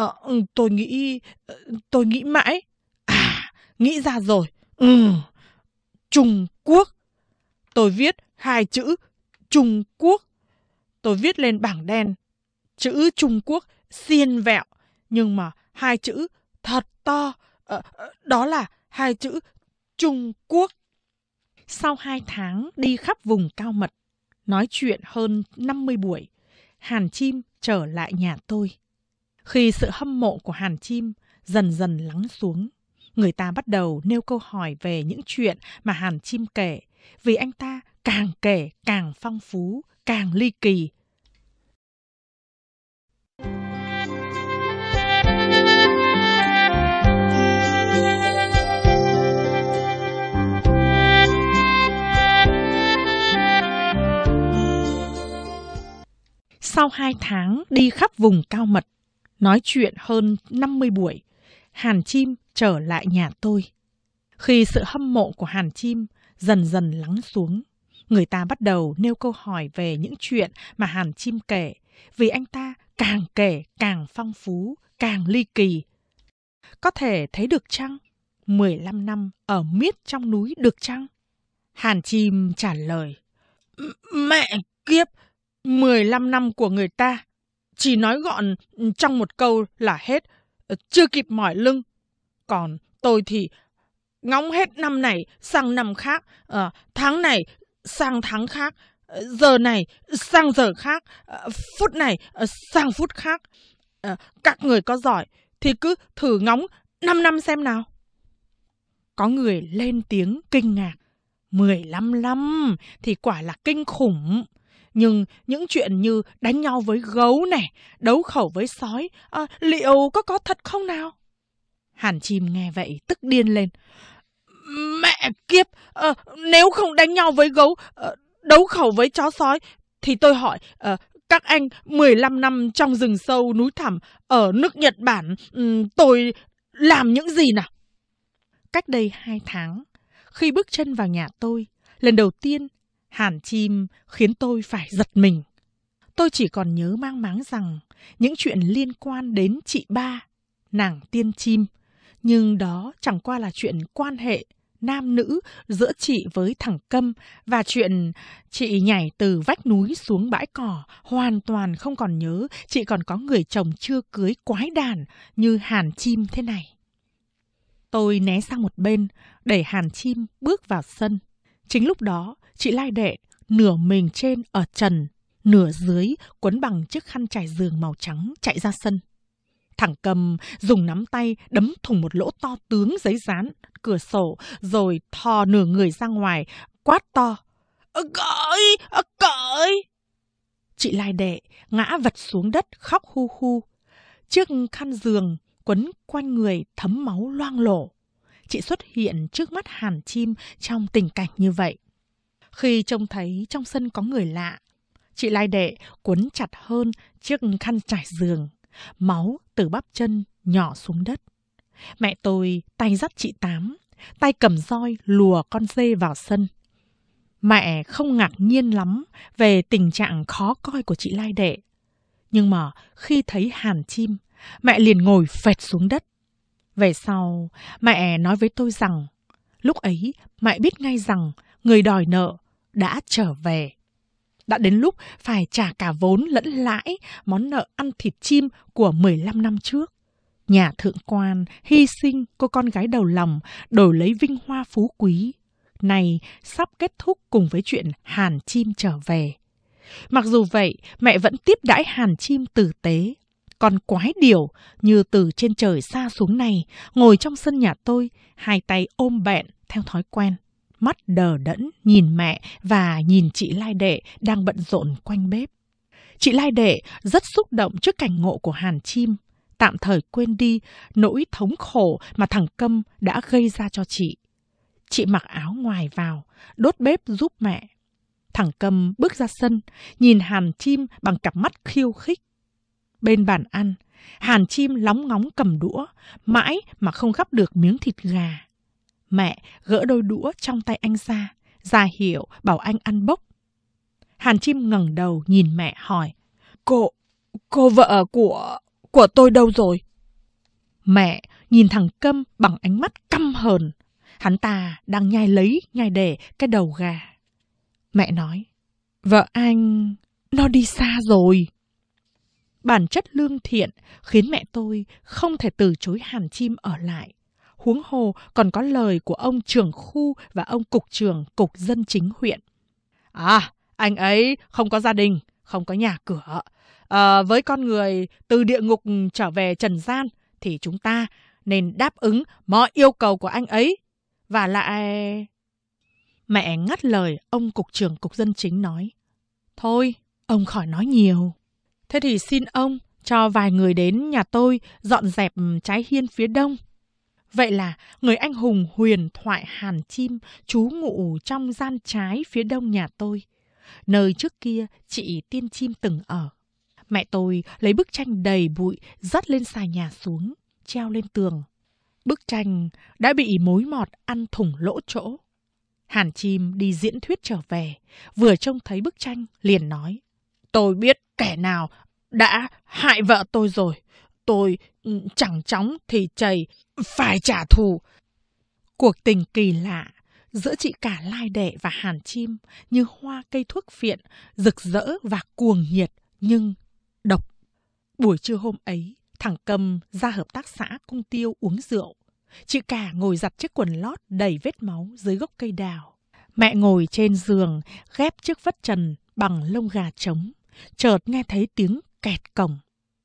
Tôi nghĩ mãi. Nghĩ ra rồi. Trung Quốc. Tôi viết 2 chữ Trung Quốc. Tôi viết lên bảng đen chữ Trung Quốc xiên vẹo, nhưng mà 2 chữ thật to. Đó là 2 chữ Trung Quốc. Sau 2 tháng đi khắp vùng cao mật, nói chuyện hơn 50 buổi, Hàn Chim trở lại nhà tôi. Khi sự hâm mộ của Hàn Chim dần dần lắng xuống, người ta bắt đầu nêu câu hỏi về những chuyện mà Hàn Chim kể, vì anh ta càng kể càng phong phú, càng ly kỳ. Sau 2 tháng đi khắp vùng cao mật, nói chuyện hơn 50 buổi, Hàn Chim trở lại nhà tôi. Khi sự hâm mộ của Hàn Chim dần dần lắng xuống, người ta bắt đầu nêu câu hỏi về những chuyện mà Hàn Chim kể, vì anh ta càng kể càng phong phú, càng ly kỳ. Có thể thấy được chăng? 15 năm ở miết trong núi được chăng? Hàn Chim trả lời, mẹ kiếp, 15 năm của người ta chỉ nói gọn trong một câu là hết, chưa kịp mỏi lưng. Còn tôi thì ngóng hết năm này sang năm khác, tháng này sang tháng khác, giờ này sang giờ khác, phút này sang phút khác. Các người có giỏi thì cứ thử ngóng 5 năm xem nào. Có người lên tiếng kinh ngạc. 15 năm thì quả là kinh khủng. Nhưng những chuyện như đánh nhau với gấu này, đấu khẩu với sói, liệu có thật không nào? Hàn Chim nghe vậy tức điên lên. Mẹ kiếp, nếu không đánh nhau với gấu, đấu khẩu với chó sói, thì tôi hỏi, các anh 15 năm trong rừng sâu núi thẳm ở nước Nhật Bản, tôi làm những gì nào? Cách đây 2 tháng, khi bước chân vào nhà tôi, lần đầu tiên Hàn Chim khiến tôi phải giật mình. Tôi chỉ còn nhớ mang máng rằng những chuyện liên quan đến chị Ba, nàng tiên chim, nhưng đó chẳng qua là chuyện quan hệ nam nữ giữa chị với thằng Câm, và chuyện chị nhảy từ vách núi xuống bãi cỏ. Hoàn toàn không còn nhớ chị còn có người chồng chưa cưới quái đản như Hàn Chim thế này. Tôi né sang một bên để Hàn Chim bước vào sân. Chính lúc đó, chị Lai Đệ nửa mình trên ở trần, nửa dưới quấn bằng chiếc khăn trải giường màu trắng chạy ra sân. Thằng Cầm dùng nắm tay đấm thủng một lỗ to tướng giấy dán cửa sổ, rồi thò nửa người ra ngoài, quát to. Cởi! Chị Lai Đệ ngã vật xuống đất khóc hu hu. Chiếc khăn giường quấn quanh người thấm máu loang lổ. Chị xuất hiện trước mắt Hàn Chim trong tình cảnh như vậy. Khi trông thấy trong sân có người lạ, chị Lai Đệ quấn chặt hơn chiếc khăn trải giường. Máu từ bắp chân nhỏ xuống đất. Mẹ tôi tay dắt chị Tám, tay cầm roi lùa con dê vào sân. Mẹ không ngạc nhiên lắm về tình trạng khó coi của chị Lai Đệ. Nhưng mà khi thấy Hàn Chim, mẹ liền ngồi phệt xuống đất. Về sau, mẹ nói với tôi rằng, lúc ấy mẹ biết ngay rằng người đòi nợ đã trở về. Đã đến lúc phải trả cả vốn lẫn lãi món nợ ăn thịt chim của 15 năm trước. Nhà thượng quan hy sinh cô con gái đầu lòng đổi lấy vinh hoa phú quý. Này sắp kết thúc cùng với chuyện Hàn Chim trở về. Mặc dù vậy, mẹ vẫn tiếp đãi Hàn Chim tử tế. Con quái điểu như từ trên trời xa xuống này, ngồi trong sân nhà tôi, hai tay ôm bẹn theo thói quen. Mắt đờ đẫn nhìn mẹ và nhìn chị Lai Đệ đang bận rộn quanh bếp. Chị Lai Đệ rất xúc động trước cảnh ngộ của Hàn Chim, tạm thời quên đi nỗi thống khổ mà thằng Câm đã gây ra cho chị. Chị mặc áo ngoài vào, đốt bếp giúp mẹ. Thằng Câm bước ra sân, nhìn Hàn Chim bằng cặp mắt khiêu khích. Bên bàn ăn, Hàn Chim lóng ngóng cầm đũa, mãi mà không gắp được miếng thịt gà. Mẹ gỡ đôi đũa trong tay anh ra hiệu bảo anh ăn bốc. Hàn Chim ngẩng đầu nhìn mẹ hỏi, Cô vợ của tôi đâu rồi? Mẹ nhìn thằng Câm bằng ánh mắt căm hờn. Hắn ta đang nhai để cái đầu gà. Mẹ nói, vợ anh, nó đi xa rồi. Bản chất lương thiện khiến mẹ tôi không thể từ chối Hàn Chim ở lại. Huống hồ còn có lời của ông trưởng khu và ông cục trưởng cục dân chính huyện. Anh ấy không có gia đình, không có nhà cửa. Với con người từ địa ngục trở về trần gian thì chúng ta nên đáp ứng mọi yêu cầu của anh ấy. Và lại... Mẹ ngắt lời ông cục trưởng cục dân chính nói, thôi, ông khỏi nói nhiều. Thế thì xin ông cho vài người đến nhà tôi dọn dẹp trái hiên phía đông. Vậy là người anh hùng huyền thoại Hàn Chim trú ngụ trong gian trái phía đông nhà tôi, nơi trước kia chị Tiên Chim từng ở. Mẹ tôi lấy bức tranh đầy bụi dắt lên xà nhà xuống, treo lên tường. Bức tranh đã bị mối mọt ăn thủng lỗ chỗ. Hàn Chim đi diễn thuyết trở về, vừa trông thấy bức tranh liền nói, tôi biết kẻ nào đã hại vợ tôi rồi. Tôi chẳng chóng thì chày phải trả thù. Cuộc tình kỳ lạ giữa chị cả Lai Đệ và Hàn Chim như hoa cây thuốc phiện, rực rỡ và cuồng nhiệt nhưng độc. Buổi trưa hôm ấy, thằng Câm ra hợp tác xã Cung Tiêu uống rượu. Chị cả ngồi giặt chiếc quần lót đầy vết máu dưới gốc cây đào. Mẹ ngồi trên giường ghép chiếc vất trần bằng lông gà trống. Chợt nghe thấy tiếng kẹt cổng.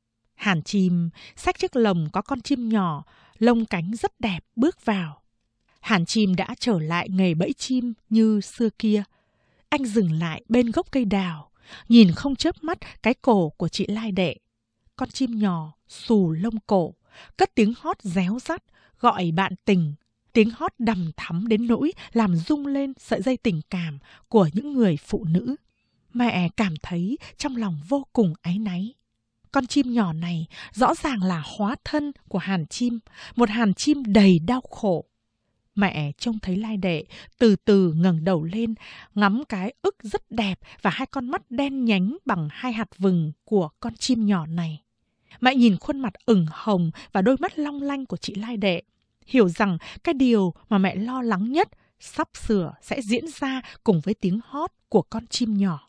Hàn Chim xách chiếc lồng có con chim nhỏ, lông cánh rất đẹp bước vào. Hàn Chim đã trở lại nghề bẫy chim như xưa kia. Anh dừng lại bên gốc cây đào, nhìn không chớp mắt cái cổ của chị Lai Đệ. Con chim nhỏ xù lông cổ, cất tiếng hót réo rắt, gọi bạn tình. Tiếng hót đằm thắm đến nỗi làm rung lên sợi dây tình cảm của những người phụ nữ. Mẹ cảm thấy trong lòng vô cùng áy náy. Con chim nhỏ này rõ ràng là hóa thân của Hàn Chim, một Hàn Chim đầy đau khổ. Mẹ trông thấy Lai Đệ từ từ ngẩng đầu lên, ngắm cái ức rất đẹp và hai con mắt đen nhánh bằng hai hạt vừng của con chim nhỏ này. Mẹ nhìn khuôn mặt ửng hồng và đôi mắt long lanh của chị Lai Đệ, hiểu rằng cái điều mà mẹ lo lắng nhất sắp sửa sẽ diễn ra cùng với tiếng hót của con chim nhỏ.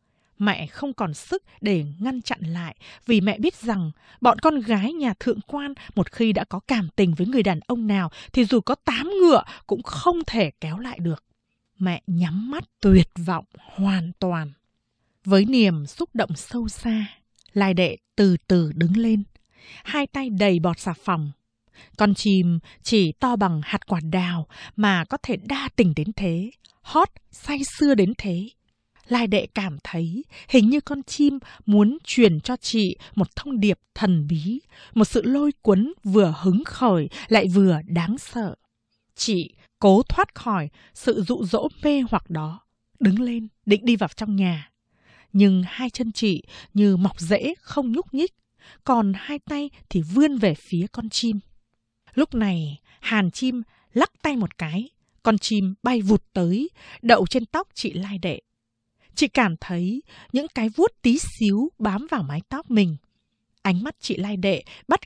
Mẹ không còn sức để ngăn chặn lại, vì mẹ biết rằng bọn con gái nhà thượng quan một khi đã có cảm tình với người đàn ông nào thì dù có 8 ngựa cũng không thể kéo lại được. Mẹ nhắm mắt tuyệt vọng hoàn toàn. Với niềm xúc động sâu xa, Lai Đệ từ từ đứng lên, hai tay đầy bọt xà phòng. Con chim chỉ to bằng hạt quả đào mà có thể đa tình đến thế, hót say sưa đến thế. Lai Đệ cảm thấy hình như con chim muốn truyền cho chị một thông điệp thần bí, một sự lôi cuốn vừa hứng khởi lại vừa đáng sợ. Chị cố thoát khỏi sự dụ dỗ mê hoặc đó, đứng lên định đi vào trong nhà. Nhưng hai chân chị như mọc rễ không nhúc nhích, còn hai tay thì vươn về phía con chim. Lúc này Hàn Chim lắc tay một cái, con chim bay vụt tới, đậu trên tóc chị Lai Đệ. Chị cảm thấy những cái vuốt tí xíu bám vào mái tóc mình. Ánh mắt chị Lai Đệ bắt gặp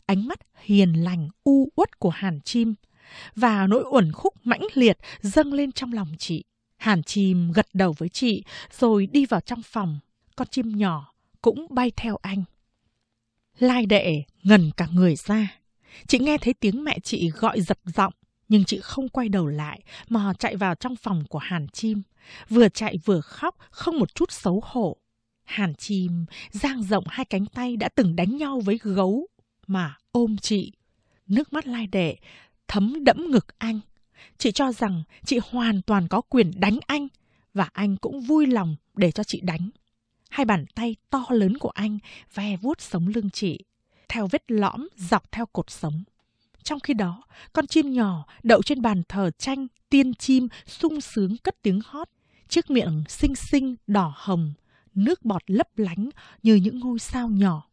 ánh mắt hiền lành u uất của Hàn Chim, và nỗi uẩn khúc mãnh liệt dâng lên trong lòng chị. Hàn Chim gật đầu với chị rồi đi vào trong phòng. Con chim nhỏ cũng bay theo anh. Lai Đệ ngẩn cả người ra. Chị nghe thấy tiếng mẹ chị gọi giật giọng, nhưng chị không quay đầu lại mà chạy vào trong phòng của Hàn Chim. Vừa chạy vừa khóc, không một chút xấu hổ. Hàn Chim dang rộng hai cánh tay đã từng đánh nhau với gấu mà ôm chị. Nước mắt Lai Đệ thấm đẫm ngực anh. Chị cho rằng chị hoàn toàn có quyền đánh anh, và anh cũng vui lòng để cho chị đánh. Hai bàn tay to lớn của anh ve vuốt sống lưng chị, theo vết lõm dọc theo cột sống. Trong khi đó, con chim nhỏ đậu trên bàn thờ tranh tiên chim sung sướng cất tiếng hót, chiếc miệng xinh xinh đỏ hồng, nước bọt lấp lánh như những ngôi sao nhỏ.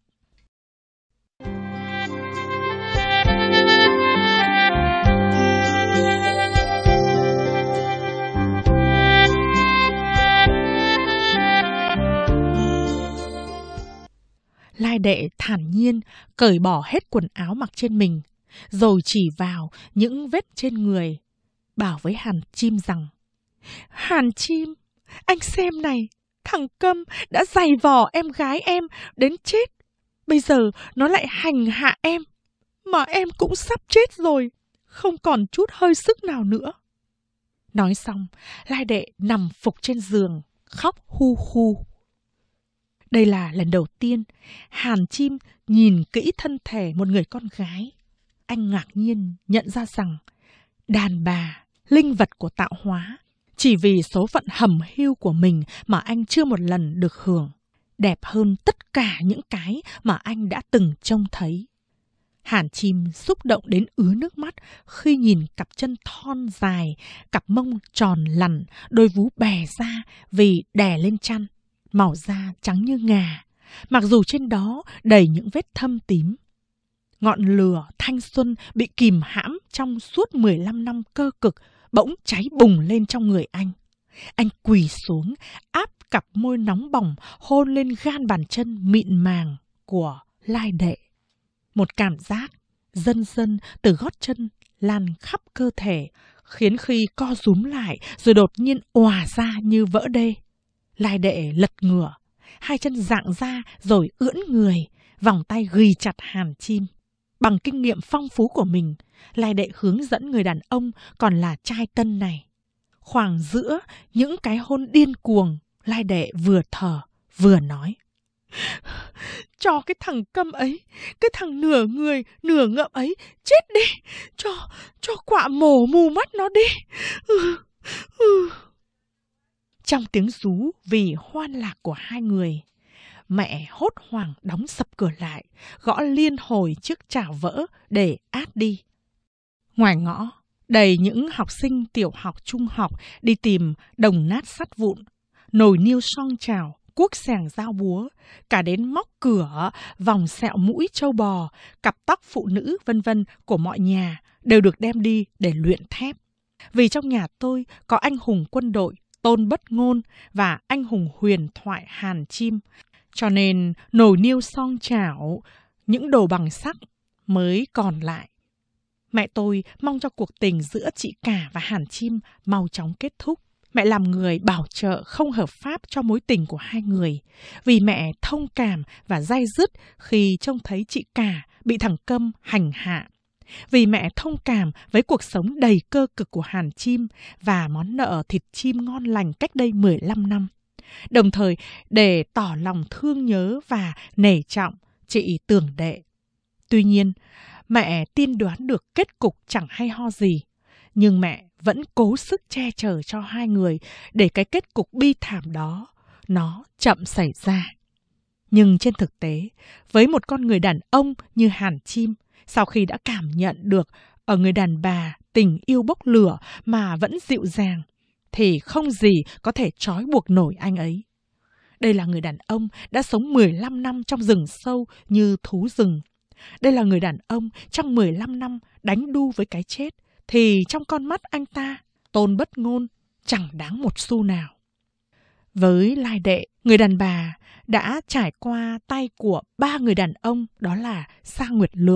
Lai Đệ thản nhiên cởi bỏ hết quần áo mặc trên mình, rồi chỉ vào những vết trên người, bảo với Hàn Chim rằng: Hàn Chim, anh xem này, thằng Câm đã giày vò em gái em đến chết. Bây giờ nó lại hành hạ em, mà em cũng sắp chết rồi, không còn chút hơi sức nào nữa. Nói xong, Lai Đệ nằm phục trên giường, khóc hu hu. Đây là lần đầu tiên Hàn Chim nhìn kỹ thân thể một người con gái. Anh ngạc nhiên nhận ra rằng đàn bà, linh vật của tạo hóa, chỉ vì số phận hầm hiu của mình mà anh chưa một lần được hưởng, đẹp hơn tất cả những cái mà anh đã từng trông thấy. Hàn Chim xúc động đến ứa nước mắt khi nhìn cặp chân thon dài, cặp mông tròn lằn, đôi vú bè ra vì đè lên chăn, màu da trắng như ngà, mặc dù trên đó đầy những vết thâm tím. Ngọn lửa thanh xuân bị kìm hãm trong suốt 15 năm cơ cực bỗng cháy bùng lên trong người anh. Anh quỳ xuống, áp cặp môi nóng bỏng hôn lên gan bàn chân mịn màng của Lai Đệ. Một cảm giác dần dần từ gót chân lan khắp cơ thể, khiến khi co rúm lại rồi đột nhiên òa ra như vỡ đê. Lai Đệ lật ngửa, hai chân dạng ra rồi ưỡn người, vòng tay ghì chặt Hàn Chim. Bằng kinh nghiệm phong phú của mình, Lai Đệ hướng dẫn người đàn ông còn là trai tân này. Khoảng giữa những cái hôn điên cuồng, Lai Đệ vừa thở vừa nói: Cho cái thằng Câm ấy, cái thằng nửa người nửa ngợm ấy chết đi, cho quạ mổ mù mắt nó đi. Trong tiếng rú vì hoan lạc của hai người, mẹ hốt hoảng đóng sập cửa lại, gõ liên hồi chiếc chảo vỡ để át đi. Ngoài ngõ, đầy những học sinh tiểu học trung học đi tìm đồng nát sắt vụn, nồi niêu xoong chảo, cuốc xẻng dao búa, cả đến móc cửa, vòng sẹo mũi trâu bò, cặp tóc phụ nữ vân vân của mọi nhà đều được đem đi để luyện thép. Vì trong nhà tôi có anh hùng quân đội Tôn Bất Ngôn và anh hùng huyền thoại Hàn Chim, cho nên nồi niêu xoong chảo, những đồ bằng sắt mới còn lại. Mẹ tôi mong cho cuộc tình giữa chị cả và Hàn Chim mau chóng kết thúc. Mẹ làm người bảo trợ không hợp pháp cho mối tình của hai người, vì mẹ thông cảm và day dứt khi trông thấy chị cả bị thằng Câm hành hạ. Vì mẹ thông cảm với cuộc sống đầy cơ cực của Hàn Chim và món nợ thịt chim ngon lành cách đây 15 năm. Đồng thời để tỏ lòng thương nhớ và nể trọng chị Tưởng Đệ. Tuy nhiên, mẹ tiên đoán được kết cục chẳng hay ho gì, nhưng mẹ vẫn cố sức che chở cho hai người để cái kết cục bi thảm đó nó chậm xảy ra. Nhưng trên thực tế, với một con người đàn ông như Hàn Chim, sau khi đã cảm nhận được ở người đàn bà tình yêu bốc lửa mà vẫn dịu dàng, thì không gì có thể trói buộc nổi anh ấy. Đây là người đàn ông đã sống 15 năm trong rừng sâu như thú rừng. Đây là người đàn ông trong 15 năm đánh đu với cái chết, thì trong con mắt anh ta, Tôn Bất Ngôn chẳng đáng một xu nào. Với Lai Đệ, người đàn bà đã trải qua tay của 3 người đàn ông, đó là Sa Nguyệt Lượng,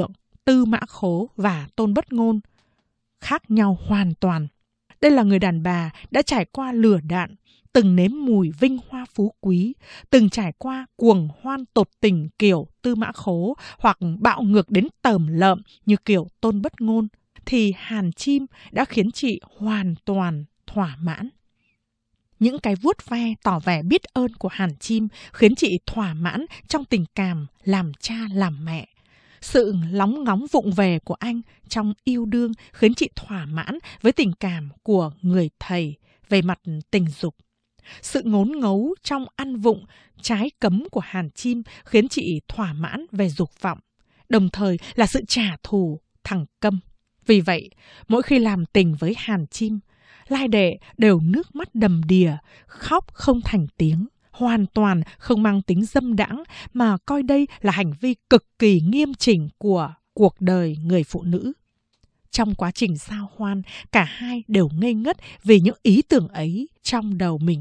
Tư Mã Khố và Tôn Bất Ngôn khác nhau hoàn toàn. Đây là người đàn bà đã trải qua lửa đạn, từng nếm mùi vinh hoa phú quý, từng trải qua cuồng hoan tột tình kiểu Tư Mã Khố hoặc bạo ngược đến tởm lợm như kiểu Tôn Bất Ngôn, thì Hàn Chim đã khiến chị hoàn toàn thỏa mãn. Những cái vuốt ve tỏ vẻ biết ơn của Hàn Chim khiến chị thỏa mãn trong tình cảm làm cha làm mẹ. Sự lóng ngóng vụng về của anh trong yêu đương khiến chị thỏa mãn với tình cảm của người thầy về mặt tình dục. Sự ngốn ngấu trong ăn vụng, trái cấm của Hàn Chim khiến chị thỏa mãn về dục vọng, đồng thời là sự trả thù thằng Câm. Vì vậy, mỗi khi làm tình với Hàn Chim, Lai Đệ đều nước mắt đầm đìa, khóc không thành tiếng, hoàn toàn không mang tính dâm đãng mà coi đây là hành vi cực kỳ nghiêm chỉnh của cuộc đời người phụ nữ. Trong quá trình giao hoan, cả hai đều ngây ngất vì những ý tưởng ấy trong đầu mình.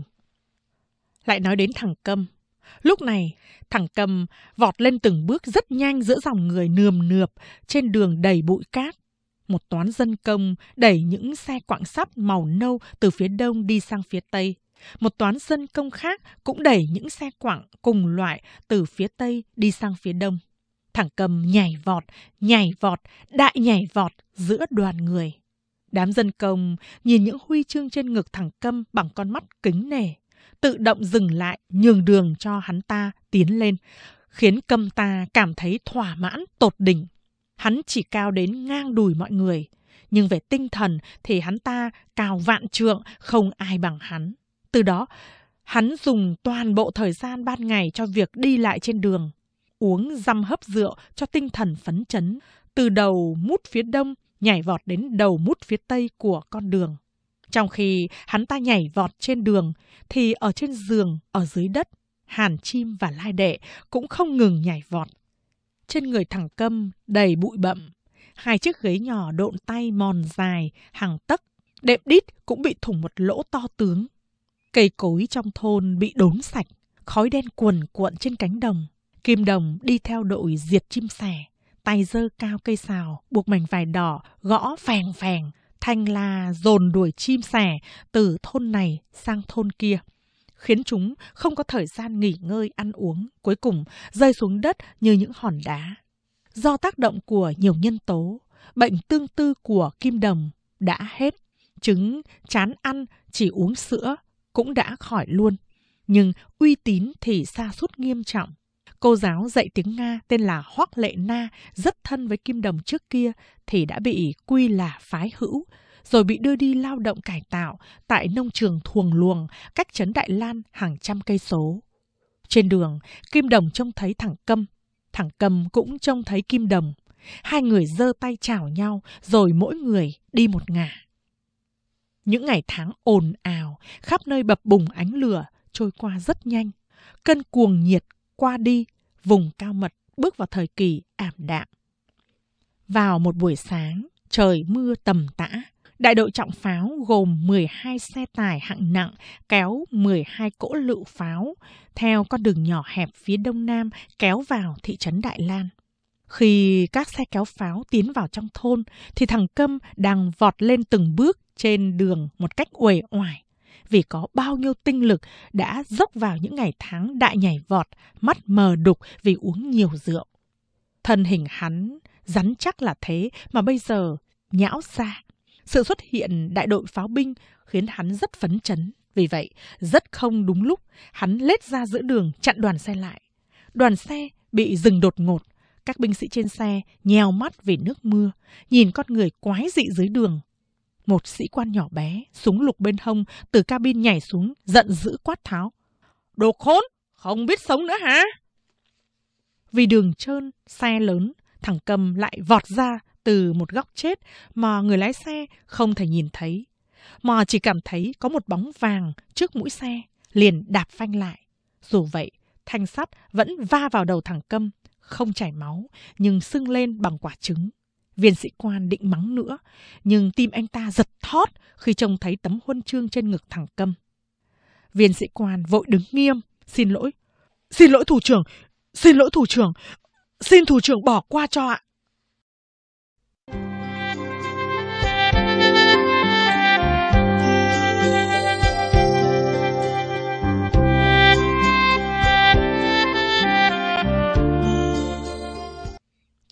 Lại nói đến thằng Câm. Lúc này, thằng Câm vọt lên từng bước rất nhanh giữa dòng người nườm nượp trên đường đầy bụi cát. Một toán dân công đẩy những xe quặng sắt màu nâu từ phía đông đi sang phía tây. Một toán dân công khác cũng đẩy những xe quặng cùng loại từ phía tây đi sang phía đông. Thằng Câm nhảy vọt, đại nhảy vọt giữa đoàn người. Đám dân công nhìn những huy chương trên ngực thằng Câm bằng con mắt kính nể, tự động dừng lại nhường đường cho hắn ta tiến lên, khiến Câm ta cảm thấy thỏa mãn tột đỉnh. Hắn chỉ cao đến ngang đùi mọi người, nhưng về tinh thần thì hắn ta cao vạn trượng, không ai bằng hắn. Từ đó, hắn dùng toàn bộ thời gian ban ngày cho việc đi lại trên đường, uống dăm hấp rượu cho tinh thần phấn chấn, từ đầu mút phía đông nhảy vọt đến đầu mút phía tây của con đường. Trong khi hắn ta nhảy vọt trên đường, thì ở trên giường, ở dưới đất, Hàn Chim và Lai Đệ cũng không ngừng nhảy vọt. Trên người thằng Câm đầy bụi bặm, hai chiếc ghế nhỏ độn tay mòn dài, hàng tấc, đệm đít cũng bị thủng một lỗ to tướng. Cây cối trong thôn bị đốn sạch, khói đen cuồn cuộn trên cánh đồng. Kim Đồng đi theo đội diệt chim sẻ, tay giơ cao cây sào, buộc mảnh vải đỏ, gõ phèng phèng, thanh la dồn đuổi chim sẻ từ thôn này sang thôn kia, khiến chúng không có thời gian nghỉ ngơi ăn uống, cuối cùng rơi xuống đất như những hòn đá. Do tác động của nhiều nhân tố, bệnh tương tư của Kim Đồng đã hết, trứng chán ăn chỉ uống sữa cũng đã khỏi luôn, nhưng uy tín thì sa sút nghiêm trọng. Cô giáo dạy tiếng Nga tên là Hoắc Lệ Na, rất thân với Kim Đồng trước kia, thì đã bị quy là phái hữu, rồi bị đưa đi lao động cải tạo tại nông trường Thuồng Luồng, cách trấn Đại Lan hàng trăm cây số. Trên đường, Kim Đồng trông thấy thằng Câm cũng trông thấy Kim Đồng. Hai người giơ tay chào nhau, rồi mỗi người đi một ngả. Những ngày tháng ồn ào, khắp nơi bập bùng ánh lửa, trôi qua rất nhanh. Cơn cuồng nhiệt qua đi, vùng cao mật bước vào thời kỳ ảm đạm. Vào một buổi sáng, trời mưa tầm tã, đại đội trọng pháo gồm 12 xe tải hạng nặng kéo 12 cỗ lựu pháo theo con đường nhỏ hẹp phía đông nam kéo vào thị trấn Đại Lan. Khi các xe kéo pháo tiến vào trong thôn thì thằng Câm đang vọt lên từng bước trên đường một cách uể oải, vì có bao nhiêu tinh lực đã dốc vào những ngày tháng đại nhảy vọt, mắt mờ đục vì uống nhiều rượu. Thân hình hắn rắn chắc là thế mà bây giờ nhão ra. Sự xuất hiện đại đội pháo binh khiến hắn rất phấn chấn. Vì vậy, rất không đúng lúc, hắn lết ra giữa đường chặn đoàn xe lại. Đoàn xe bị dừng đột ngột. Các binh sĩ trên xe nheo mắt vì nước mưa, nhìn con người quái dị dưới đường. Một sĩ quan nhỏ bé, súng lục bên hông, từ cabin nhảy xuống, giận dữ quát tháo. Đồ khốn, không biết sống nữa hả? Vì đường trơn, xe lớn, thằng Câm lại vọt ra từ một góc chết mà người lái xe không thể nhìn thấy. Mà chỉ cảm thấy có một bóng vàng trước mũi xe, liền đạp phanh lại. Dù vậy, thanh sắt vẫn va vào đầu thằng Câm, không chảy máu, nhưng sưng lên bằng quả trứng. Viên sĩ quan định mắng nữa, nhưng tim anh ta giật thót khi trông thấy tấm huân chương trên ngực thằng Câm. Viên sĩ quan vội đứng nghiêm, xin lỗi thủ trưởng, xin thủ trưởng bỏ qua cho ạ.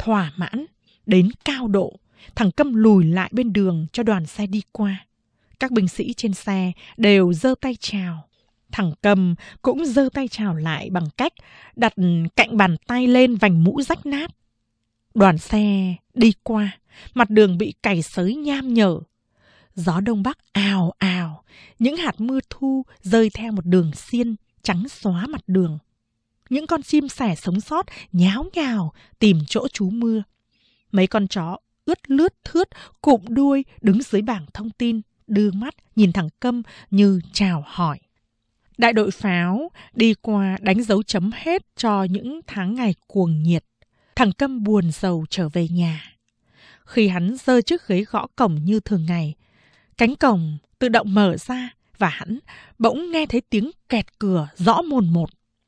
thỏa mãn đến cao độ, thằng Câm lùi lại bên đường cho đoàn xe đi qua. Các binh sĩ trên xe đều giơ tay chào. Thằng Câm cũng giơ tay chào lại bằng cách đặt cạnh bàn tay lên vành mũ rách nát. Đoàn xe đi qua, mặt đường bị cày xới nham nhở. Gió đông bắc ào ào, những hạt mưa thu rơi theo một đường xiên trắng xóa mặt đường. Những con chim sẻ sống sót nháo nhào tìm chỗ trú mưa. Mấy con chó ướt lướt thướt cụm đuôi đứng dưới bảng thông tin, đưa mắt nhìn thằng Câm như chào hỏi. Đại đội pháo đi qua đánh dấu chấm hết cho những tháng ngày cuồng nhiệt. Thằng Câm buồn rầu trở về nhà. Khi hắn giơ chiếc ghế gõ cổng như thường ngày, cánh cổng tự động mở ra và hắn bỗng nghe thấy tiếng kẹt cửa rõ mồn một.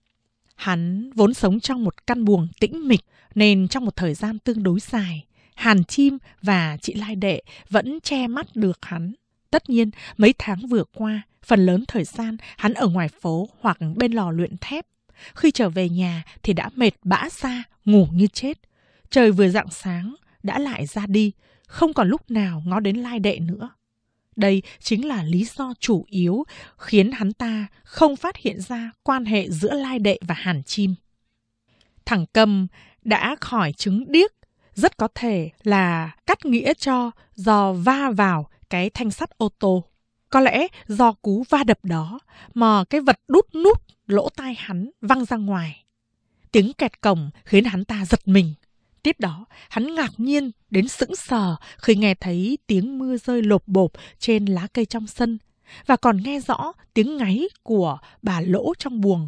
Hắn vốn sống trong một căn buồng tĩnh mịch nên trong một thời gian tương đối dài, Hàn Chim và chị Lai Đệ vẫn che mắt được hắn. Tất nhiên, mấy tháng vừa qua, phần lớn thời gian hắn ở ngoài phố hoặc bên lò luyện thép. Khi trở về nhà thì đã mệt bã ra, ngủ như chết. Trời vừa rạng sáng, đã lại ra đi, không còn lúc nào ngó đến Lai Đệ nữa. Đây chính là lý do chủ yếu khiến hắn ta không phát hiện ra quan hệ giữa Lai Đệ và Hàn Chim. Thằng Câm đã khỏi chứng điếc, rất có thể là cắt nghĩa cho do va vào cái thanh sắt ô tô. Có lẽ do cú va đập đó mà cái vật đút nút lỗ tai hắn văng ra ngoài. Tiếng kẹt cổng khiến hắn ta giật mình. Tiếp đó, hắn ngạc nhiên đến sững sờ khi nghe thấy tiếng mưa rơi lộp bộp trên lá cây trong sân và còn nghe rõ tiếng ngáy của bà Lỗ trong buồng.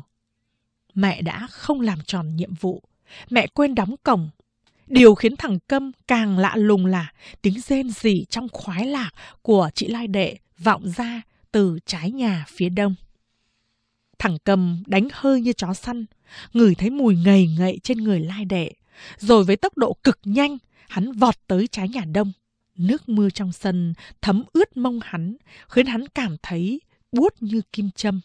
Mẹ đã không làm tròn nhiệm vụ. Mẹ quên đóng cổng. Điều khiến thằng Câm càng lạ lùng là tiếng rên rỉ trong khoái lạc của chị Lai Đệ vọng ra từ trái nhà phía đông. Thằng Câm đánh hơi như chó săn, ngửi thấy mùi ngầy ngậy trên người Lai Đệ. Rồi với tốc độ cực nhanh, hắn vọt tới trái nhà đông. Nước mưa trong sân thấm ướt mông hắn, khiến hắn cảm thấy buốt như kim châm.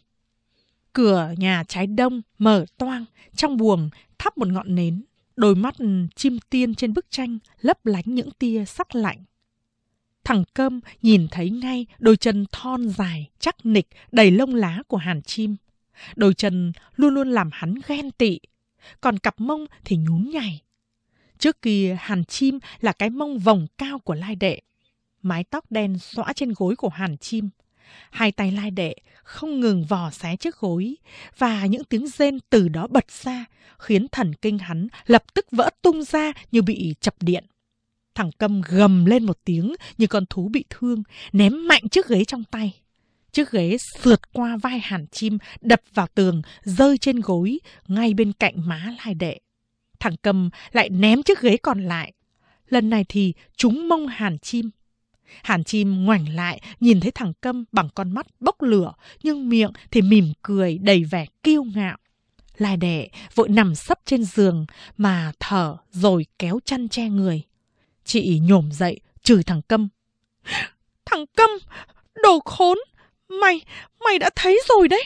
Cửa nhà trái đông mở toang, trong buồng thắp một ngọn nến. Đôi mắt chim tiên trên bức tranh lấp lánh những tia sắc lạnh. Thằng Câm nhìn thấy ngay đôi chân thon dài, chắc nịch, đầy lông lá của Hàn Chim. Đôi chân luôn luôn làm hắn ghen tị, còn cặp mông thì nhún nhảy. Trước kia Hàn Chim là cái mông vòng cao của Lai Đệ. Mái tóc đen xõa trên gối của Hàn Chim. Hai tay Lai Đệ không ngừng vò xé chiếc gối và những tiếng rên từ đó bật ra khiến thần kinh hắn lập tức vỡ tung ra như bị chập điện. Thằng Câm gầm lên một tiếng như con thú bị thương, ném mạnh chiếc ghế trong tay. Chiếc ghế sượt qua vai Hàn Chim, đập vào tường, rơi trên gối ngay bên cạnh má Lai Đệ. Thằng Câm lại ném chiếc ghế còn lại. Lần này thì trúng mông Hàn Chim. Hàn Chim ngoảnh lại nhìn thấy thằng Câm bằng con mắt bốc lửa, nhưng miệng thì mỉm cười đầy vẻ kiêu ngạo. Lai Đệ vội nằm sấp trên giường mà thở rồi kéo chăn che người. Chị nhổm dậy chửi thằng Câm. Thằng Câm, đồ khốn, mày đã thấy rồi đấy.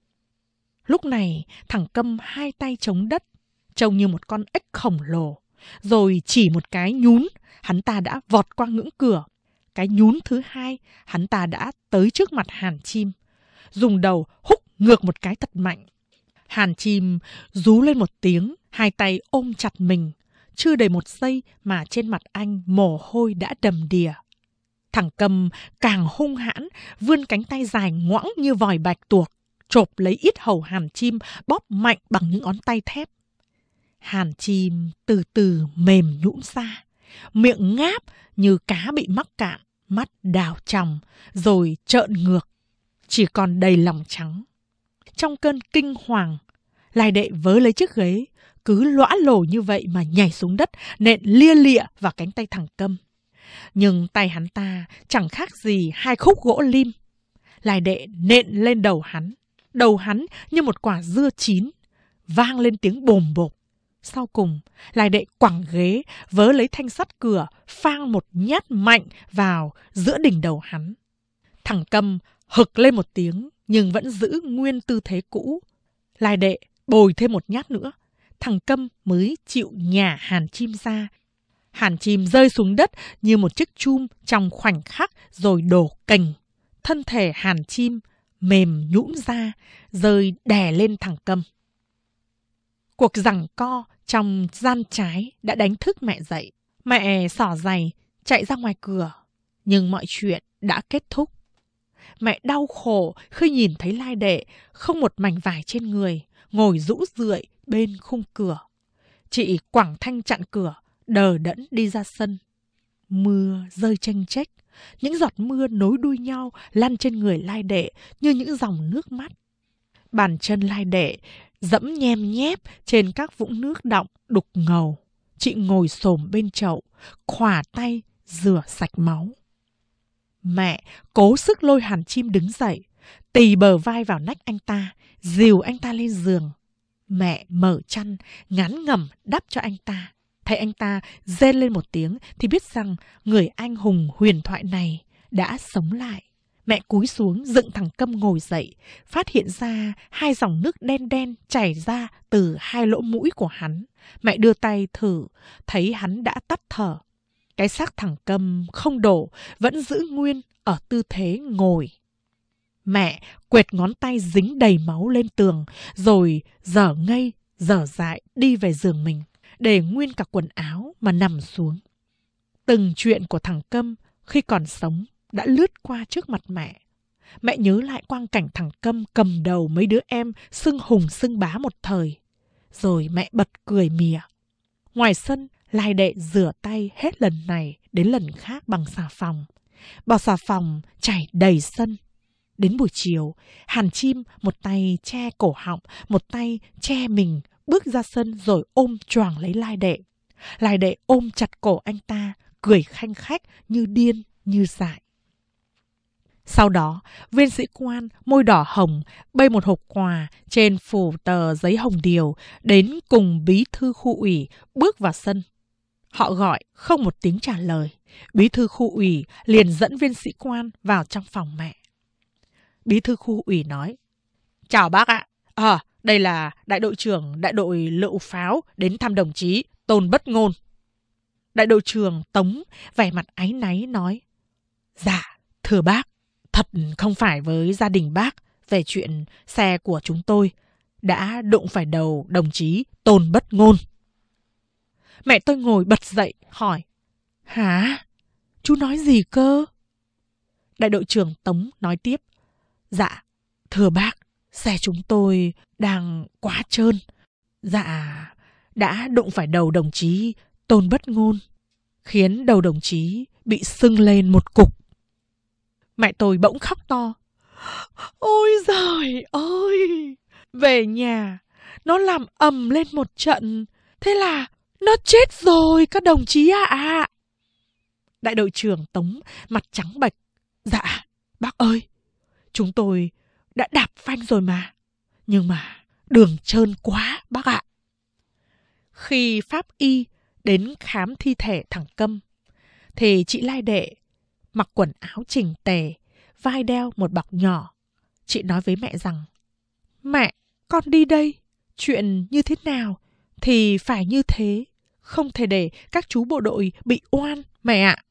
Lúc này thằng Câm hai tay chống đất, trông như một con ếch khổng lồ. Rồi chỉ một cái nhún, hắn ta đã vọt qua ngưỡng cửa. Cái nhún thứ hai, hắn ta đã tới trước mặt Hàn Chim, dùng đầu húc ngược một cái thật mạnh. Hàn Chim rú lên một tiếng, hai tay ôm chặt mình. Chưa đầy một giây mà trên mặt anh mồ hôi đã đầm đìa. Thằng Câm càng hung hãn, vươn cánh tay dài ngoẵng như vòi bạch tuộc, chộp lấy yết hầu Hàn Chim, bóp mạnh bằng những ngón tay thép. Hàn Chim từ từ mềm nhũn ra, miệng ngáp như cá bị mắc cạn, mắt đào tròng, rồi trợn ngược, chỉ còn đầy lòng trắng. Trong cơn kinh hoàng, Lai Đệ vớ lấy chiếc ghế, cứ lõa lồ như vậy mà nhảy xuống đất, nện lia lịa vào cánh tay thằng Câm. Nhưng tay hắn ta chẳng khác gì hai khúc gỗ lim. Lai Đệ nện lên đầu hắn như một quả dưa chín, vang lên tiếng bồm bộp. Sau cùng, Lai Đệ quẳng ghế, vớ lấy thanh sắt cửa, phang một nhát mạnh vào giữa đỉnh đầu hắn. Thằng Câm hực lên một tiếng, nhưng vẫn giữ nguyên tư thế cũ. Lai Đệ bồi thêm một nhát nữa, thằng Câm mới chịu nhả Hàn Chim ra, Hàn Chim rơi xuống đất như một chiếc chum trong khoảnh khắc rồi đổ cành. Thân thể Hàn Chim mềm nhũn ra, rơi đè lên thằng Câm. Cuộc giằng co trong gian trái đã đánh thức mẹ dậy. Mẹ xỏ giày, chạy ra ngoài cửa. Nhưng mọi chuyện đã kết thúc. Mẹ đau khổ khi nhìn thấy Lai Đệ không một mảnh vải trên người, ngồi rũ rượi bên khung cửa. Chị quẳng thanh chặn cửa, đờ đẫn đi ra sân. Mưa rơi chênh chếch, những giọt mưa nối đuôi nhau lăn trên người Lai Đệ như những dòng nước mắt. Bàn chân Lai Đệ dẫm nhem nhép trên các vũng nước đọng đục ngầu. Chị ngồi xổm bên chậu, khỏa tay rửa sạch máu. Mẹ cố sức lôi Hàn Chim đứng dậy, tì bờ vai vào nách anh ta, dìu anh ta lên giường. Mẹ mở chăn, ngắn ngẩm đắp cho anh ta. Thấy anh ta rên lên một tiếng thì biết rằng người anh hùng huyền thoại này đã sống lại. Mẹ cúi xuống dựng thằng Câm ngồi dậy, phát hiện ra 2 dòng nước đen đen chảy ra từ 2 lỗ mũi của hắn. Mẹ đưa tay thử, thấy hắn đã tắt thở. Cái xác thằng Câm không đổ, vẫn giữ nguyên ở tư thế ngồi. Mẹ quệt ngón tay dính đầy máu lên tường, rồi dở ngây, dở dại đi về giường mình, để nguyên cả quần áo mà nằm xuống. Từng chuyện của thằng Câm khi còn sống đã lướt qua trước mặt mẹ. Mẹ nhớ lại quang cảnh thằng Câm cầm đầu mấy đứa em xưng hùng xưng bá một thời. Rồi mẹ bật cười mỉa. Ngoài sân, Lai Đệ rửa tay hết lần này đến lần khác bằng xà phòng. Bọt xà phòng chảy đầy sân. Đến buổi chiều, Hàn Chim một tay che cổ họng, một tay che mình, bước ra sân rồi ôm choàng lấy Lai Đệ. Lai Đệ ôm chặt cổ anh ta, cười khanh khách như điên như dại. Sau đó, viên sĩ quan môi đỏ hồng bê một hộp quà trên phủ tờ giấy hồng điều đến cùng bí thư khu ủy bước vào sân. Họ gọi không một tiếng trả lời. Bí thư khu ủy liền dẫn viên sĩ quan vào trong phòng mẹ. Bí thư khu ủy nói: "Chào bác ạ. Đây là đại đội trưởng đại đội lựu pháo đến thăm đồng chí Tôn Bất Ngôn." Đại đội trưởng Tống vẻ mặt áy náy nói: "Dạ, thưa bác, thật không phải với gia đình bác về chuyện xe của chúng tôi đã đụng phải đầu đồng chí Tôn Bất Ngôn." Mẹ tôi ngồi bật dậy hỏi: "Hả? Chú nói gì cơ?" Đại đội trưởng Tống nói tiếp: "Dạ, thưa bác, xe chúng tôi đang quá trơn. Dạ, đã đụng phải đầu đồng chí Tôn Bất Ngôn, khiến đầu đồng chí bị sưng lên một cục." Mẹ tôi bỗng khóc to: "Ôi giời ơi! Về nhà, nó làm ầm lên một trận, thế là nó chết rồi các đồng chí ạ." Đại đội trưởng Tống mặt trắng bệch: "Dạ, bác ơi, chúng tôi đã đạp phanh rồi mà, nhưng mà đường trơn quá bác ạ." Khi pháp y đến khám thi thể thằng Câm, thì chị Lai Đệ mặc quần áo chỉnh tề, vai đeo một bọc nhỏ. Chị nói với mẹ rằng: "Mẹ, con đi đây. Chuyện như thế nào thì phải như thế. Không thể để các chú bộ đội bị oan, mẹ ạ."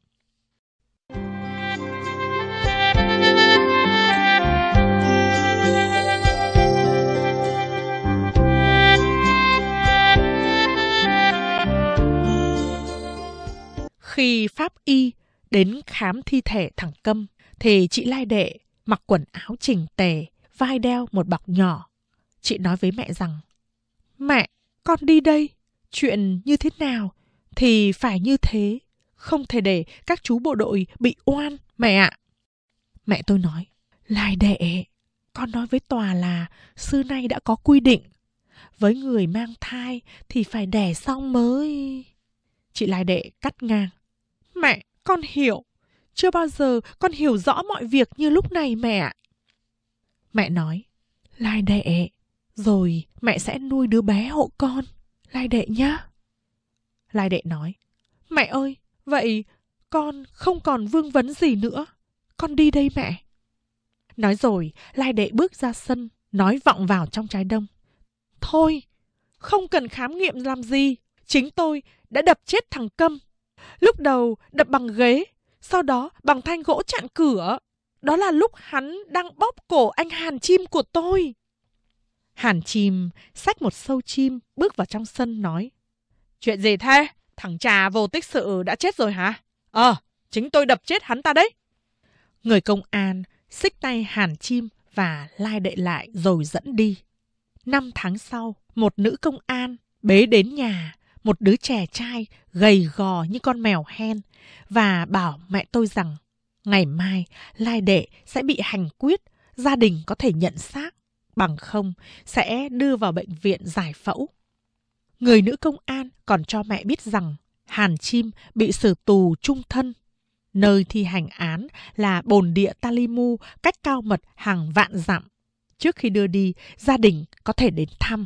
Khi pháp y đến khám thi thể thằng Câm, thì chị Lai Đệ mặc quần áo chỉnh tề, vai đeo một bọc nhỏ. Chị nói với mẹ rằng: "Mẹ, con đi đây. Chuyện như thế nào thì phải như thế. Không thể để các chú bộ đội bị oan, mẹ ạ." Mẹ tôi nói: "Lai Đệ, con nói với tòa là xưa nay đã có quy định. Với người mang thai thì phải đẻ xong mới." Chị Lai Đệ cắt ngang: "Mẹ, con hiểu. Chưa bao giờ con hiểu rõ mọi việc như lúc này mẹ ạ." Mẹ nói: "Lai Đệ, rồi mẹ sẽ nuôi đứa bé hộ con, Lai Đệ nhá." Lai Đệ nói: "Mẹ ơi, vậy con không còn vương vấn gì nữa. Con đi đây mẹ." Nói rồi, Lai Đệ bước ra sân, nói vọng vào trong trái đông: "Thôi, không cần khám nghiệm làm gì. Chính tôi đã đập chết thằng Câm. Lúc đầu đập bằng ghế, sau đó bằng thanh gỗ chặn cửa. Đó là lúc hắn đang bóp cổ anh Hàn Chim của tôi. Hàn Chim xách một sâu chim bước vào trong sân nói: Chuyện gì thế? Thằng cha vô tích sự đã chết rồi hả? Chính tôi đập chết hắn ta đấy. Người công an xích tay Hàn Chim và lai đệ lại rồi dẫn đi. 5 tháng sau, một nữ công an bế đến nhà một đứa trẻ trai gầy gò như con mèo hen và bảo mẹ tôi rằng ngày mai lai đệ sẽ bị hành quyết, gia đình có thể nhận xác, bằng không sẽ đưa vào bệnh viện giải phẫu. Người nữ công an còn cho mẹ biết rằng Hàn Chim bị xử tù chung thân. Nơi thi hành án là bồn địa Talimu cách Cao Mật hàng vạn dặm. Trước khi đưa đi, gia đình có thể đến thăm.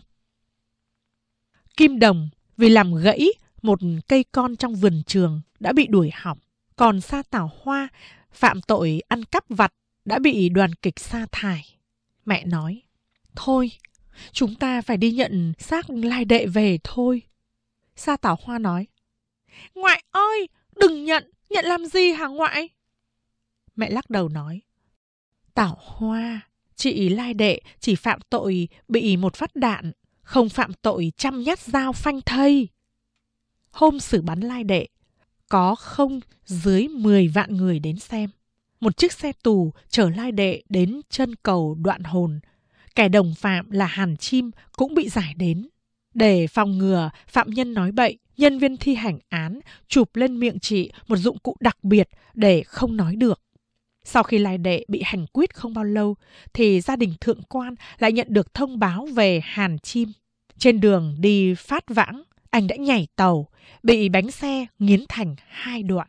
Kim Đồng vì làm gãy một cây con trong vườn trường đã bị đuổi học. Còn Sa Tảo Hoa phạm tội ăn cắp vặt đã bị đoàn kịch sa thải. Mẹ nói, thôi, chúng ta phải đi nhận xác lai đệ về thôi. Sa Tảo Hoa nói, ngoại ơi, đừng nhận làm gì hả ngoại? Mẹ lắc đầu nói, Tảo Hoa, chị lai đệ chỉ phạm tội bị một phát đạn, không phạm tội 100 nhát dao phanh thây. Hôm xử bắn lai đệ, có không dưới 10 vạn người đến xem. Một chiếc xe tù chở lai đệ đến chân cầu Đoạn Hồn. Kẻ đồng phạm là Hàn Chim cũng bị giải đến. Để phòng ngừa phạm nhân nói bậy, nhân viên thi hành án chụp lên miệng chị một dụng cụ đặc biệt để không nói được. Sau khi lai đệ bị hành quyết không bao lâu, thì gia đình thượng quan lại nhận được thông báo về Hàn Chim. Trên đường đi Phát Vãng, anh đã nhảy tàu, bị bánh xe nghiến thành 2 đoạn.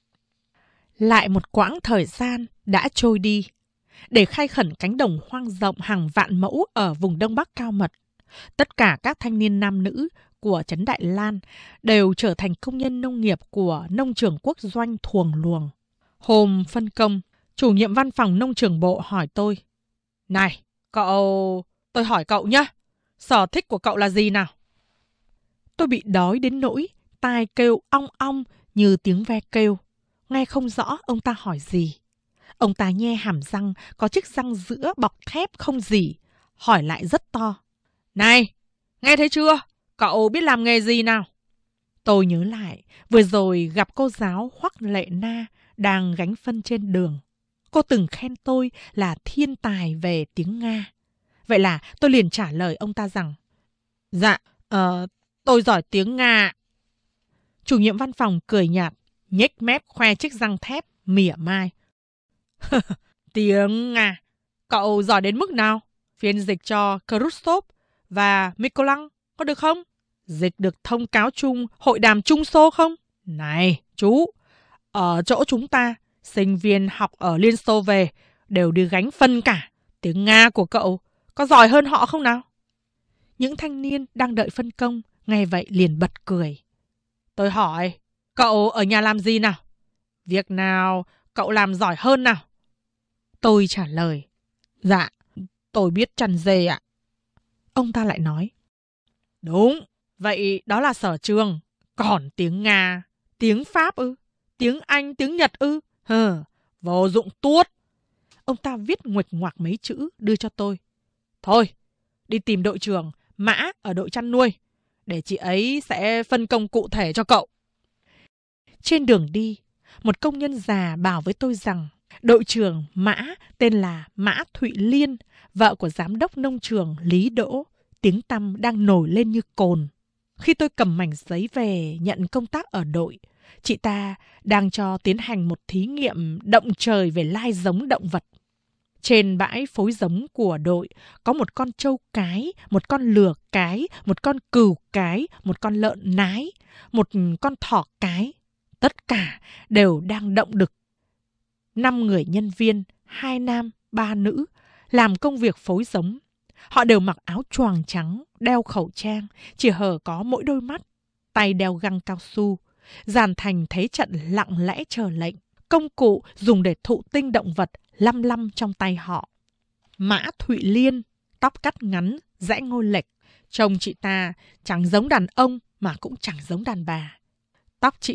Lại một quãng thời gian đã trôi đi. Để khai khẩn cánh đồng hoang rộng hàng vạn mẫu ở vùng Đông Bắc Cao Mật, tất cả các thanh niên nam nữ của trấn Đại Lan đều trở thành công nhân nông nghiệp của nông trường quốc doanh Thuồng Luồng. Hôm phân công, chủ nhiệm văn phòng nông trường bộ hỏi tôi, này, tôi hỏi cậu nhé, sở thích của cậu là gì nào? Tôi bị đói đến nỗi tai kêu ong ong như tiếng ve kêu. Nghe không rõ ông ta hỏi gì. Ông ta nhe hàm răng có chiếc răng giữa bọc thép không gì, hỏi lại rất to. Này, nghe thấy chưa? Cậu biết làm nghề gì nào? Tôi nhớ lại, vừa rồi gặp cô giáo Hoắc Lệ Na đang gánh phân trên đường. Cô từng khen tôi là thiên tài về tiếng Nga. Vậy là tôi liền trả lời ông ta rằng, dạ, tôi giỏi tiếng Nga. Chủ nhiệm văn phòng cười nhạt, nhếch mép khoe chiếc răng thép, mỉa mai. Tiếng Nga, cậu giỏi đến mức nào? Phiên dịch cho Khrushchev và Mikolan, có được không? Dịch được thông cáo chung, hội đàm Trung Xô không? Này, chú, ở chỗ chúng ta, sinh viên học ở Liên Xô về, đều đi gánh phân cả. Tiếng Nga của cậu có giỏi hơn họ không nào? Những thanh niên đang đợi phân công, nghe vậy liền bật cười. Tôi hỏi, cậu ở nhà làm gì nào? Việc nào cậu làm giỏi hơn nào? Tôi trả lời, dạ, tôi biết chăn dê ạ. Ông ta lại nói, đúng, vậy đó là sở trường. Còn tiếng Nga, tiếng Pháp ư? Tiếng Anh, tiếng Nhật ư? Vô dụng tuốt. Ông ta viết nguệch ngoạc mấy chữ đưa cho tôi. Thôi, đi tìm đội trưởng Mã ở đội chăn nuôi, để chị ấy sẽ phân công cụ thể cho cậu. Trên đường đi, một công nhân già bảo với tôi rằng đội trưởng Mã tên là Mã Thụy Liên, vợ của giám đốc nông trường Lý Đỗ, tiếng tăm đang nổi lên như cồn. Khi tôi cầm mảnh giấy về nhận công tác ở đội, chị ta đang cho tiến hành một thí nghiệm động trời về lai giống động vật. Trên bãi phối giống của đội có một con trâu cái, một con lừa cái, một con cừu cái, một con lợn nái, một con thỏ cái. Tất cả đều đang động đực. 5 người nhân viên, 2 nam, 3 nữ, làm công việc phối giống. Họ đều mặc áo choàng trắng, đeo khẩu trang, chỉ hở có mỗi đôi mắt, tay đeo găng cao su, dàn thành thế trận lặng lẽ chờ lệnh. Công cụ dùng để thụ tinh động vật lăm lăm trong tay họ. Mã Thụy Liên, tóc cắt ngắn, rẽ ngôi lệch. Trông chị ta chẳng giống đàn ông mà cũng chẳng giống đàn bà. Tóc chị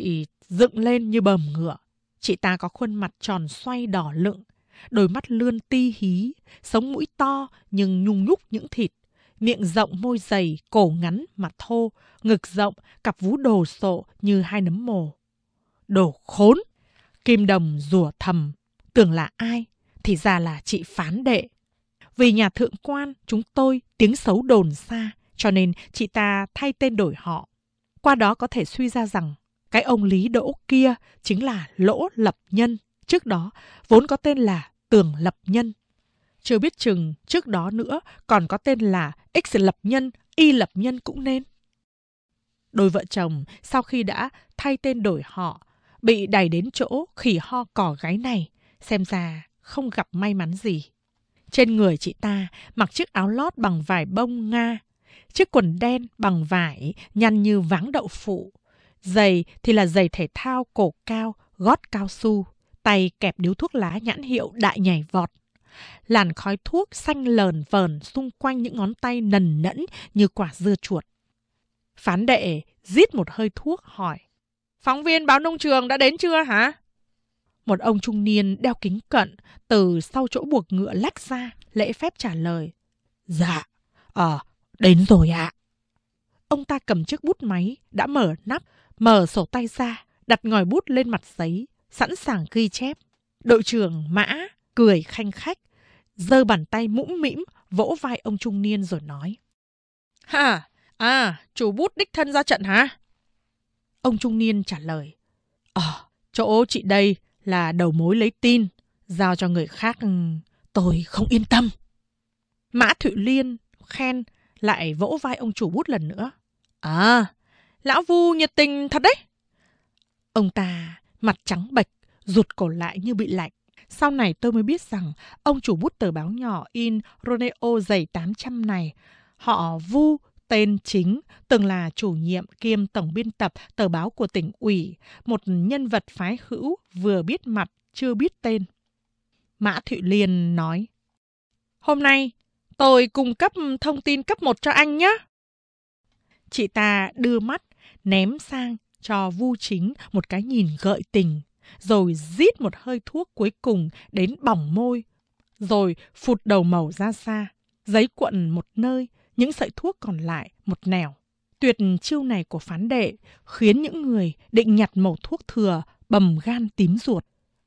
dựng lên như bờm ngựa. Chị ta có khuôn mặt tròn xoay đỏ lựng, đôi mắt lươn ti hí, sống mũi to nhưng nhung nhúc những thịt, miệng rộng môi dày, cổ ngắn mặt thô, ngực rộng, cặp vú đồ sộ như hai nấm mồ. Đồ khốn! Kim Đồng rủa thầm, tưởng là ai, thì ra là chị Phán Đệ. Vì nhà thượng quan chúng tôi tiếng xấu đồn xa, cho nên chị ta thay tên đổi họ. Qua đó có thể suy ra rằng cái ông Lý Đỗ kia chính là Lỗ Lập Nhân, trước đó vốn có tên là Tường Lập Nhân. Chưa biết chừng trước đó nữa còn có tên là X Lập Nhân, Y Lập Nhân cũng nên. Đôi vợ chồng sau khi đã thay tên đổi họ, bị đày đến chỗ khỉ ho cò gáy này, xem ra không gặp may mắn gì. Trên người chị ta mặc chiếc áo lót bằng vải bông Nga, chiếc quần đen bằng vải nhăn như váng đậu phụ, giày thì là giày thể thao cổ cao, gót cao su, tay kẹp điếu thuốc lá nhãn hiệu Đại Nhảy Vọt. Làn khói thuốc xanh lờn vờn xung quanh những ngón tay nần nẫn như quả dưa chuột. Phán Đệ rít một hơi thuốc hỏi: "Phóng viên báo nông trường đã đến chưa hả?" Một ông trung niên đeo kính cận từ sau chỗ buộc ngựa lách ra, lễ phép trả lời: "Dạ, đến rồi ạ." Ông ta cầm chiếc bút máy đã mở nắp, mở sổ tay ra, đặt ngòi bút lên mặt giấy, sẵn sàng ghi chép. Đội trưởng Mã cười khanh khách, giơ bàn tay mũm mĩm vỗ vai ông trung niên rồi nói: "Chủ bút đích thân ra trận hả?" Ông trung niên trả lời: "Chỗ chị đây là đầu mối lấy tin, giao cho người khác tôi không yên tâm." Mã Thụy Liên khen, lại vỗ vai ông chủ bút lần nữa: "Lão Vu nhiệt tình thật đấy." Ông ta mặt trắng bệch, rụt cổ lại như bị lạnh. Sau này tôi mới biết rằng ông chủ bút tờ báo nhỏ in Roneo dày 800 này, họ Vu, tên chính, từng là chủ nhiệm kiêm tổng biên tập tờ báo của tỉnh ủy, một nhân vật phái hữu vừa biết mặt chưa biết tên. Mã Thụy Liên nói: "Hôm nay tôi cung cấp thông tin cấp 1 cho anh nhé." Chị ta đưa mắt ném sang cho Vu Chính một cái nhìn gợi tình, rồi rít một hơi thuốc cuối cùng đến bỏng môi, rồi phụt đầu màu ra xa, giấy cuộn một nơi, những sợi thuốc còn lại một nẻo. Tuyệt chiêu này của Phán Đệ khiến những người định nhặt mẩu thuốc thừa bầm gan tím ruột.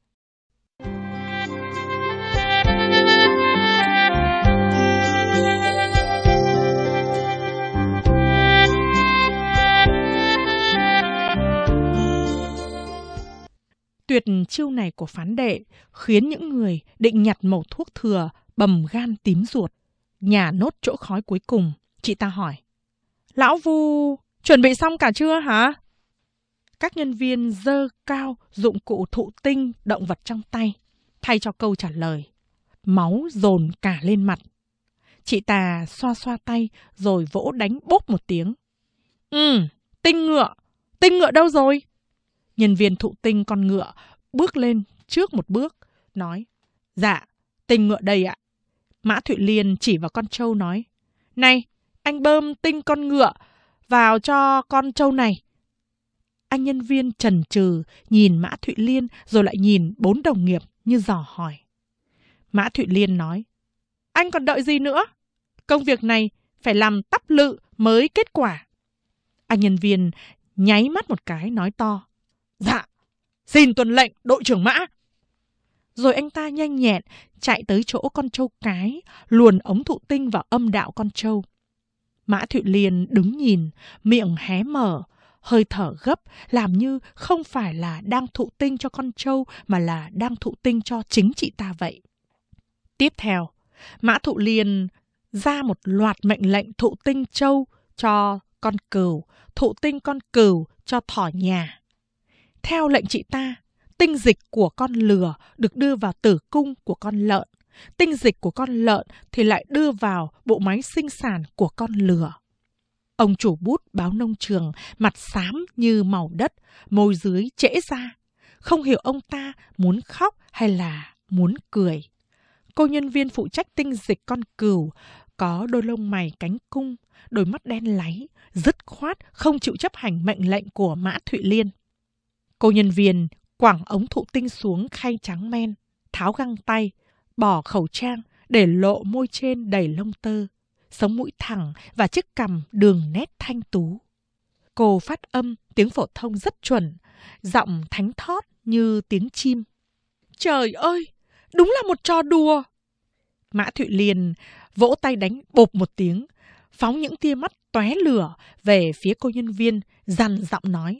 Tuyệt chiêu này của Phán Đệ khiến những người định nhặt mẩu thuốc thừa bầm gan tím ruột. Nhả nốt chỗ khói cuối cùng, chị ta hỏi: "Lão Vu chuẩn bị xong cả chưa hả?" Các nhân viên giơ cao dụng cụ thụ tinh động vật trong tay, thay cho câu trả lời. Máu dồn cả lên mặt. Chị ta xoa xoa tay rồi vỗ đánh bốp một tiếng. Tinh ngựa đâu rồi?" Nhân viên thụ tinh con ngựa bước lên trước một bước, nói: "Dạ, tinh ngựa đây ạ." Mã Thụy Liên chỉ vào con trâu nói: "Này, anh bơm tinh con ngựa vào cho con trâu này." Anh nhân viên chần chừ nhìn Mã Thụy Liên rồi lại nhìn 4 đồng nghiệp như dò hỏi. Mã Thụy Liên nói: "Anh còn đợi gì nữa? Công việc này phải làm tắp lự mới kết quả." Anh nhân viên nháy mắt một cái nói to: "Dạ, xin tuân lệnh đội trưởng Mã." Rồi anh ta nhanh nhẹn chạy tới chỗ con trâu cái, luồn ống thụ tinh vào âm đạo con trâu. Mã Thụy Liên đứng nhìn, miệng hé mở, hơi thở gấp, làm như không phải là đang thụ tinh cho con trâu mà là đang thụ tinh cho chính chị ta vậy. Tiếp theo, Mã Thụy Liên ra một loạt mệnh lệnh thụ tinh trâu cho con cừu, thụ tinh con cừu cho thỏ nhà. Theo lệnh chị ta, tinh dịch của con lừa được đưa vào tử cung của con lợn, tinh dịch của con lợn thì lại đưa vào bộ máy sinh sản của con lừa. Ông chủ bút báo nông trường mặt xám như màu đất, môi dưới trễ ra. Không hiểu ông ta muốn khóc hay là muốn cười. Cô nhân viên phụ trách tinh dịch con cừu có đôi lông mày cánh cung, đôi mắt đen láy, dứt khoát không chịu chấp hành mệnh lệnh của Mã Thụy Liên. Cô nhân viên quẳng ống thụ tinh xuống khay trắng men, tháo găng tay, bỏ khẩu trang để lộ môi trên đầy lông tơ, sống mũi thẳng và chiếc cằm đường nét thanh tú. Cô phát âm tiếng phổ thông rất chuẩn, giọng thánh thót như tiếng chim. Trời ơi, đúng là một trò đùa. Mã Thụy Liên vỗ tay đánh bộp một tiếng, phóng những tia mắt tóe lửa về phía cô nhân viên, dằn giọng nói.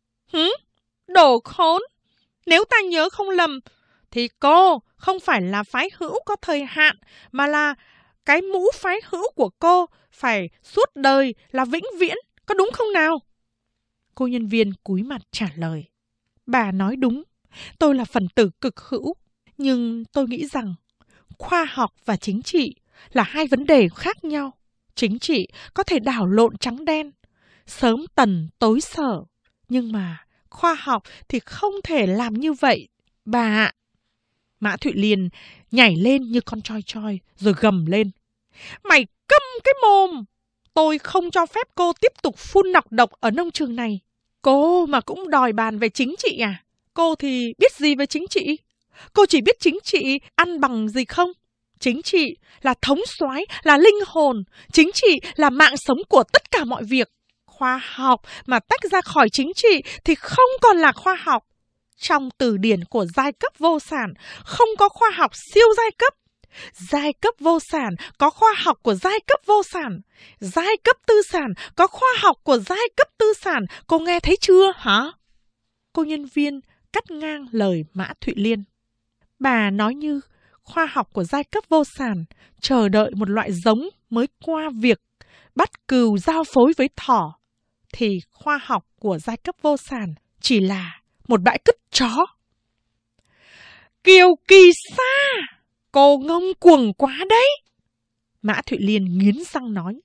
Đồ khốn! Nếu ta nhớ không lầm, thì cô không phải là phái hữu có thời hạn, mà là cái mũ phái hữu của cô phải suốt đời là vĩnh viễn, có đúng không nào? Cô nhân viên cúi mặt trả lời. Bà nói đúng, tôi là phần tử cực hữu, nhưng tôi nghĩ rằng khoa học và chính trị là hai vấn đề khác nhau. Chính trị có thể đảo lộn trắng đen, sớm tần tối sở, nhưng mà khoa học thì không thể làm như vậy, bà ạ. Mã Thụy Liên nhảy lên như con choi choi rồi gầm lên. Mày câm cái mồm! Tôi không cho phép cô tiếp tục phun nọc độc ở nông trường này. Cô mà cũng đòi bàn về chính trị à? Cô thì biết gì về chính trị? Cô chỉ biết chính trị ăn bằng gì không? Chính trị là thống soái, là linh hồn. Chính trị là mạng sống của tất cả mọi việc. Khoa học mà tách ra khỏi chính trị thì không còn là khoa học. Trong từ điển của giai cấp vô sản không có khoa học siêu giai cấp. Giai cấp vô sản có khoa học của giai cấp vô sản. Giai cấp tư sản có khoa học của giai cấp tư sản. Cô nghe thấy chưa hả? Cô nhân viên cắt ngang lời Mã Thụy Liên. Bà nói như khoa học của giai cấp vô sản chờ đợi một loại giống mới qua việc bắt cừu giao phối với thỏ, thì khoa học của giai cấp vô sản chỉ là một bãi cứt chó. Kiều Kỳ Sa, cô ngông cuồng quá đấy. Mã Thụy Liên nghiến răng nói.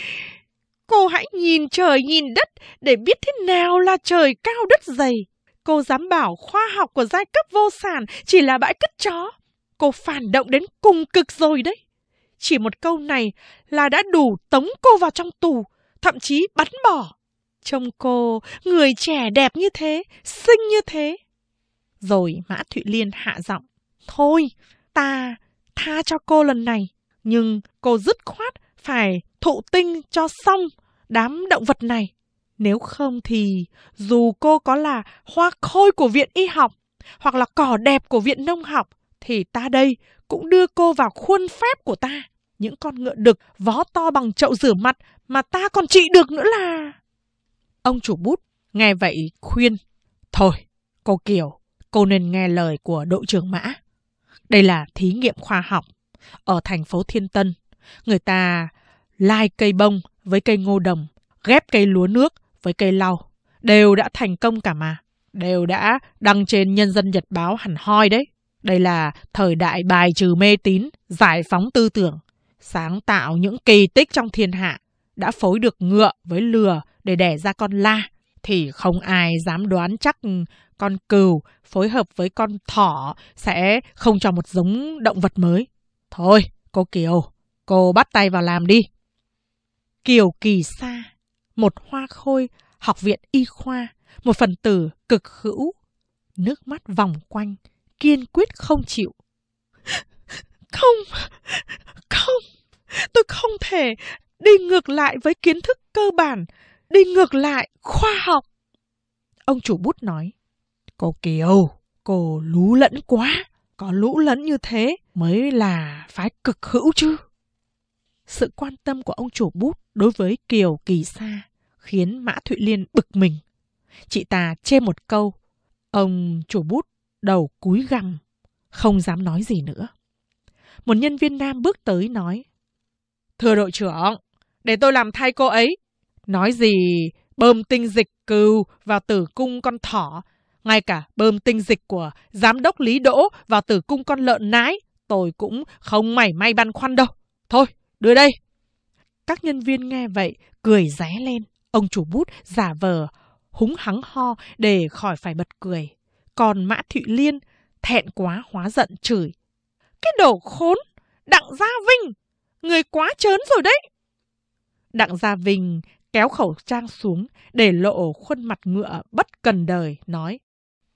Cô hãy nhìn trời nhìn đất để biết thế nào là trời cao đất dày. Cô dám bảo khoa học của giai cấp vô sản chỉ là bãi cứt chó. Cô phản động đến cùng cực rồi đấy. Chỉ một câu này là đã đủ tống cô vào trong tù, thậm chí bắn bỏ. Trông cô, người trẻ đẹp như thế, xinh như thế. Rồi Mã Thụy Liên hạ giọng. Thôi, ta tha cho cô lần này, nhưng cô dứt khoát phải thụ tinh cho xong đám động vật này. Nếu không thì dù cô có là hoa khôi của viện y học hoặc là cỏ đẹp của viện nông học, thì ta đây cũng đưa cô vào khuôn phép của ta. Những con ngựa đực vó to bằng chậu rửa mặt mà ta còn trị được nữa là... Ông chủ bút nghe vậy khuyên. Thôi, cô Kiều, cô nên nghe lời của đội trưởng Mã. Đây là thí nghiệm khoa học. Ở thành phố Thiên Tân, người ta lai cây bông với cây ngô đồng, ghép cây lúa nước với cây lau. Đều đã thành công cả mà. Đều đã đăng trên Nhân dân Nhật báo hẳn hoi đấy. Đây là thời đại bài trừ mê tín, giải phóng tư tưởng, sáng tạo những kỳ tích trong thiên hạ. Đã phối được ngựa với lừa để đẻ ra con la, thì không ai dám đoán chắc con cừu phối hợp với con thỏ sẽ không cho một giống động vật mới. Thôi, cô Kiều, cô bắt tay vào làm đi. Kiều Kỳ Sa, một hoa khôi học viện y khoa, một phần tử cực hữu, nước mắt vòng quanh, kiên quyết không chịu. Không, tôi không thể đi ngược lại với kiến thức cơ bản, đi ngược lại khoa học. Ông chủ bút nói. Cô Kiều, cô lú lẫn quá. Có lú lẫn như thế mới là phái cực hữu chứ. Sự quan tâm của ông chủ bút đối với Kiều Kỳ Sa khiến Mã Thụy Liên bực mình. Chị ta chê một câu, ông chủ bút đầu cúi gằm, không dám nói gì nữa. Một nhân viên nam bước tới nói. Thưa đội trưởng, để tôi làm thay cô ấy. Nói gì bơm tinh dịch cừu vào tử cung con thỏ, ngay cả bơm tinh dịch của giám đốc Lý Đỗ vào tử cung con lợn nái, tôi cũng không mảy may băn khoăn đâu. Thôi, đưa đây. Các nhân viên nghe vậy, cười ré lên. Ông chủ bút giả vờ húng hắng ho để khỏi phải bật cười. Còn Mã Thụy Liên thẹn quá hóa giận chửi. Cái đồ khốn, Đặng Gia Vinh, người quá trớn rồi đấy. Đặng Gia Vinh kéo khẩu trang xuống để lộ khuôn mặt ngựa bất cần đời, nói.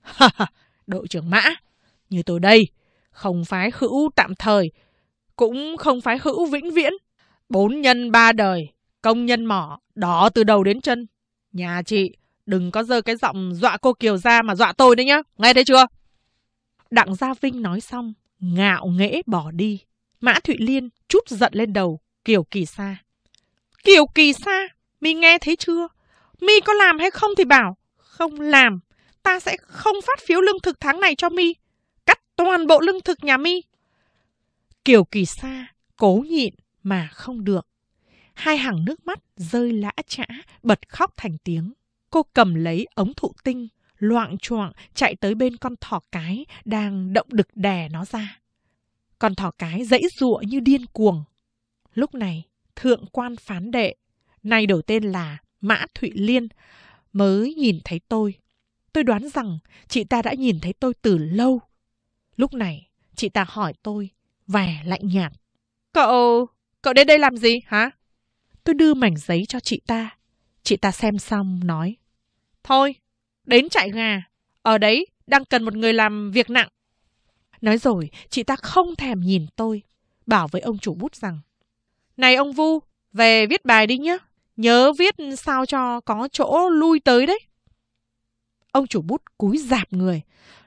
Đội trưởng Mã, như tôi đây, không phái hữu tạm thời, cũng không phái hữu vĩnh viễn. 4 nhân 3 đời, công nhân mỏ, đỏ từ đầu đến chân. Nhà chị đừng có giơ cái giọng dọa cô Kiều ra mà dọa tôi đấy nhá, nghe thấy chưa? Đặng Gia Vinh nói xong, ngạo nghễ bỏ đi. Mã Thụy Liên trút giận lên đầu Kiều Kỳ Sa. Kiều Kỳ Sa, mi nghe thấy chưa? Mi có làm hay không thì bảo, không làm, ta sẽ không phát phiếu lương thực tháng này cho mi, cắt toàn bộ lương thực nhà mi. Kiều Kỳ Sa cố nhịn mà không được. Hai hàng nước mắt rơi lã chã, bật khóc thành tiếng. Cô cầm lấy ống thụ tinh, loạng choạng chạy tới bên con thỏ cái đang động đực đè nó ra. Con thỏ cái giãy giụa như điên cuồng. Lúc này, thượng quan phán đệ, nay đổi tên là Mã Thụy Liên, mới nhìn thấy tôi. Tôi đoán rằng chị ta đã nhìn thấy tôi từ lâu. Lúc này, chị ta hỏi tôi, vẻ lạnh nhạt. Cậu đến đây làm gì hả? Tôi đưa mảnh giấy cho chị ta. Chị ta xem xong nói, thôi, đến trại gà, ở đấy đang cần một người làm việc nặng. Nói rồi, chị ta không thèm nhìn tôi, bảo với ông chủ bút rằng, này ông Vu, về viết bài đi nhé, nhớ viết sao cho có chỗ lui tới đấy. Ông chủ bút cúi rạp người.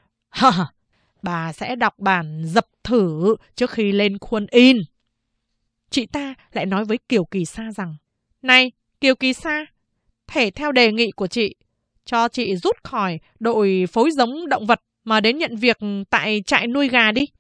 Bà sẽ đọc bản dập thử trước khi lên khuôn in. Chị ta lại nói với Kiều Kỳ Sa rằng, này Kiều Kỳ Sa, thể theo đề nghị của chị, cho chị rút khỏi đội phối giống động vật mà đến nhận việc tại trại nuôi gà đi.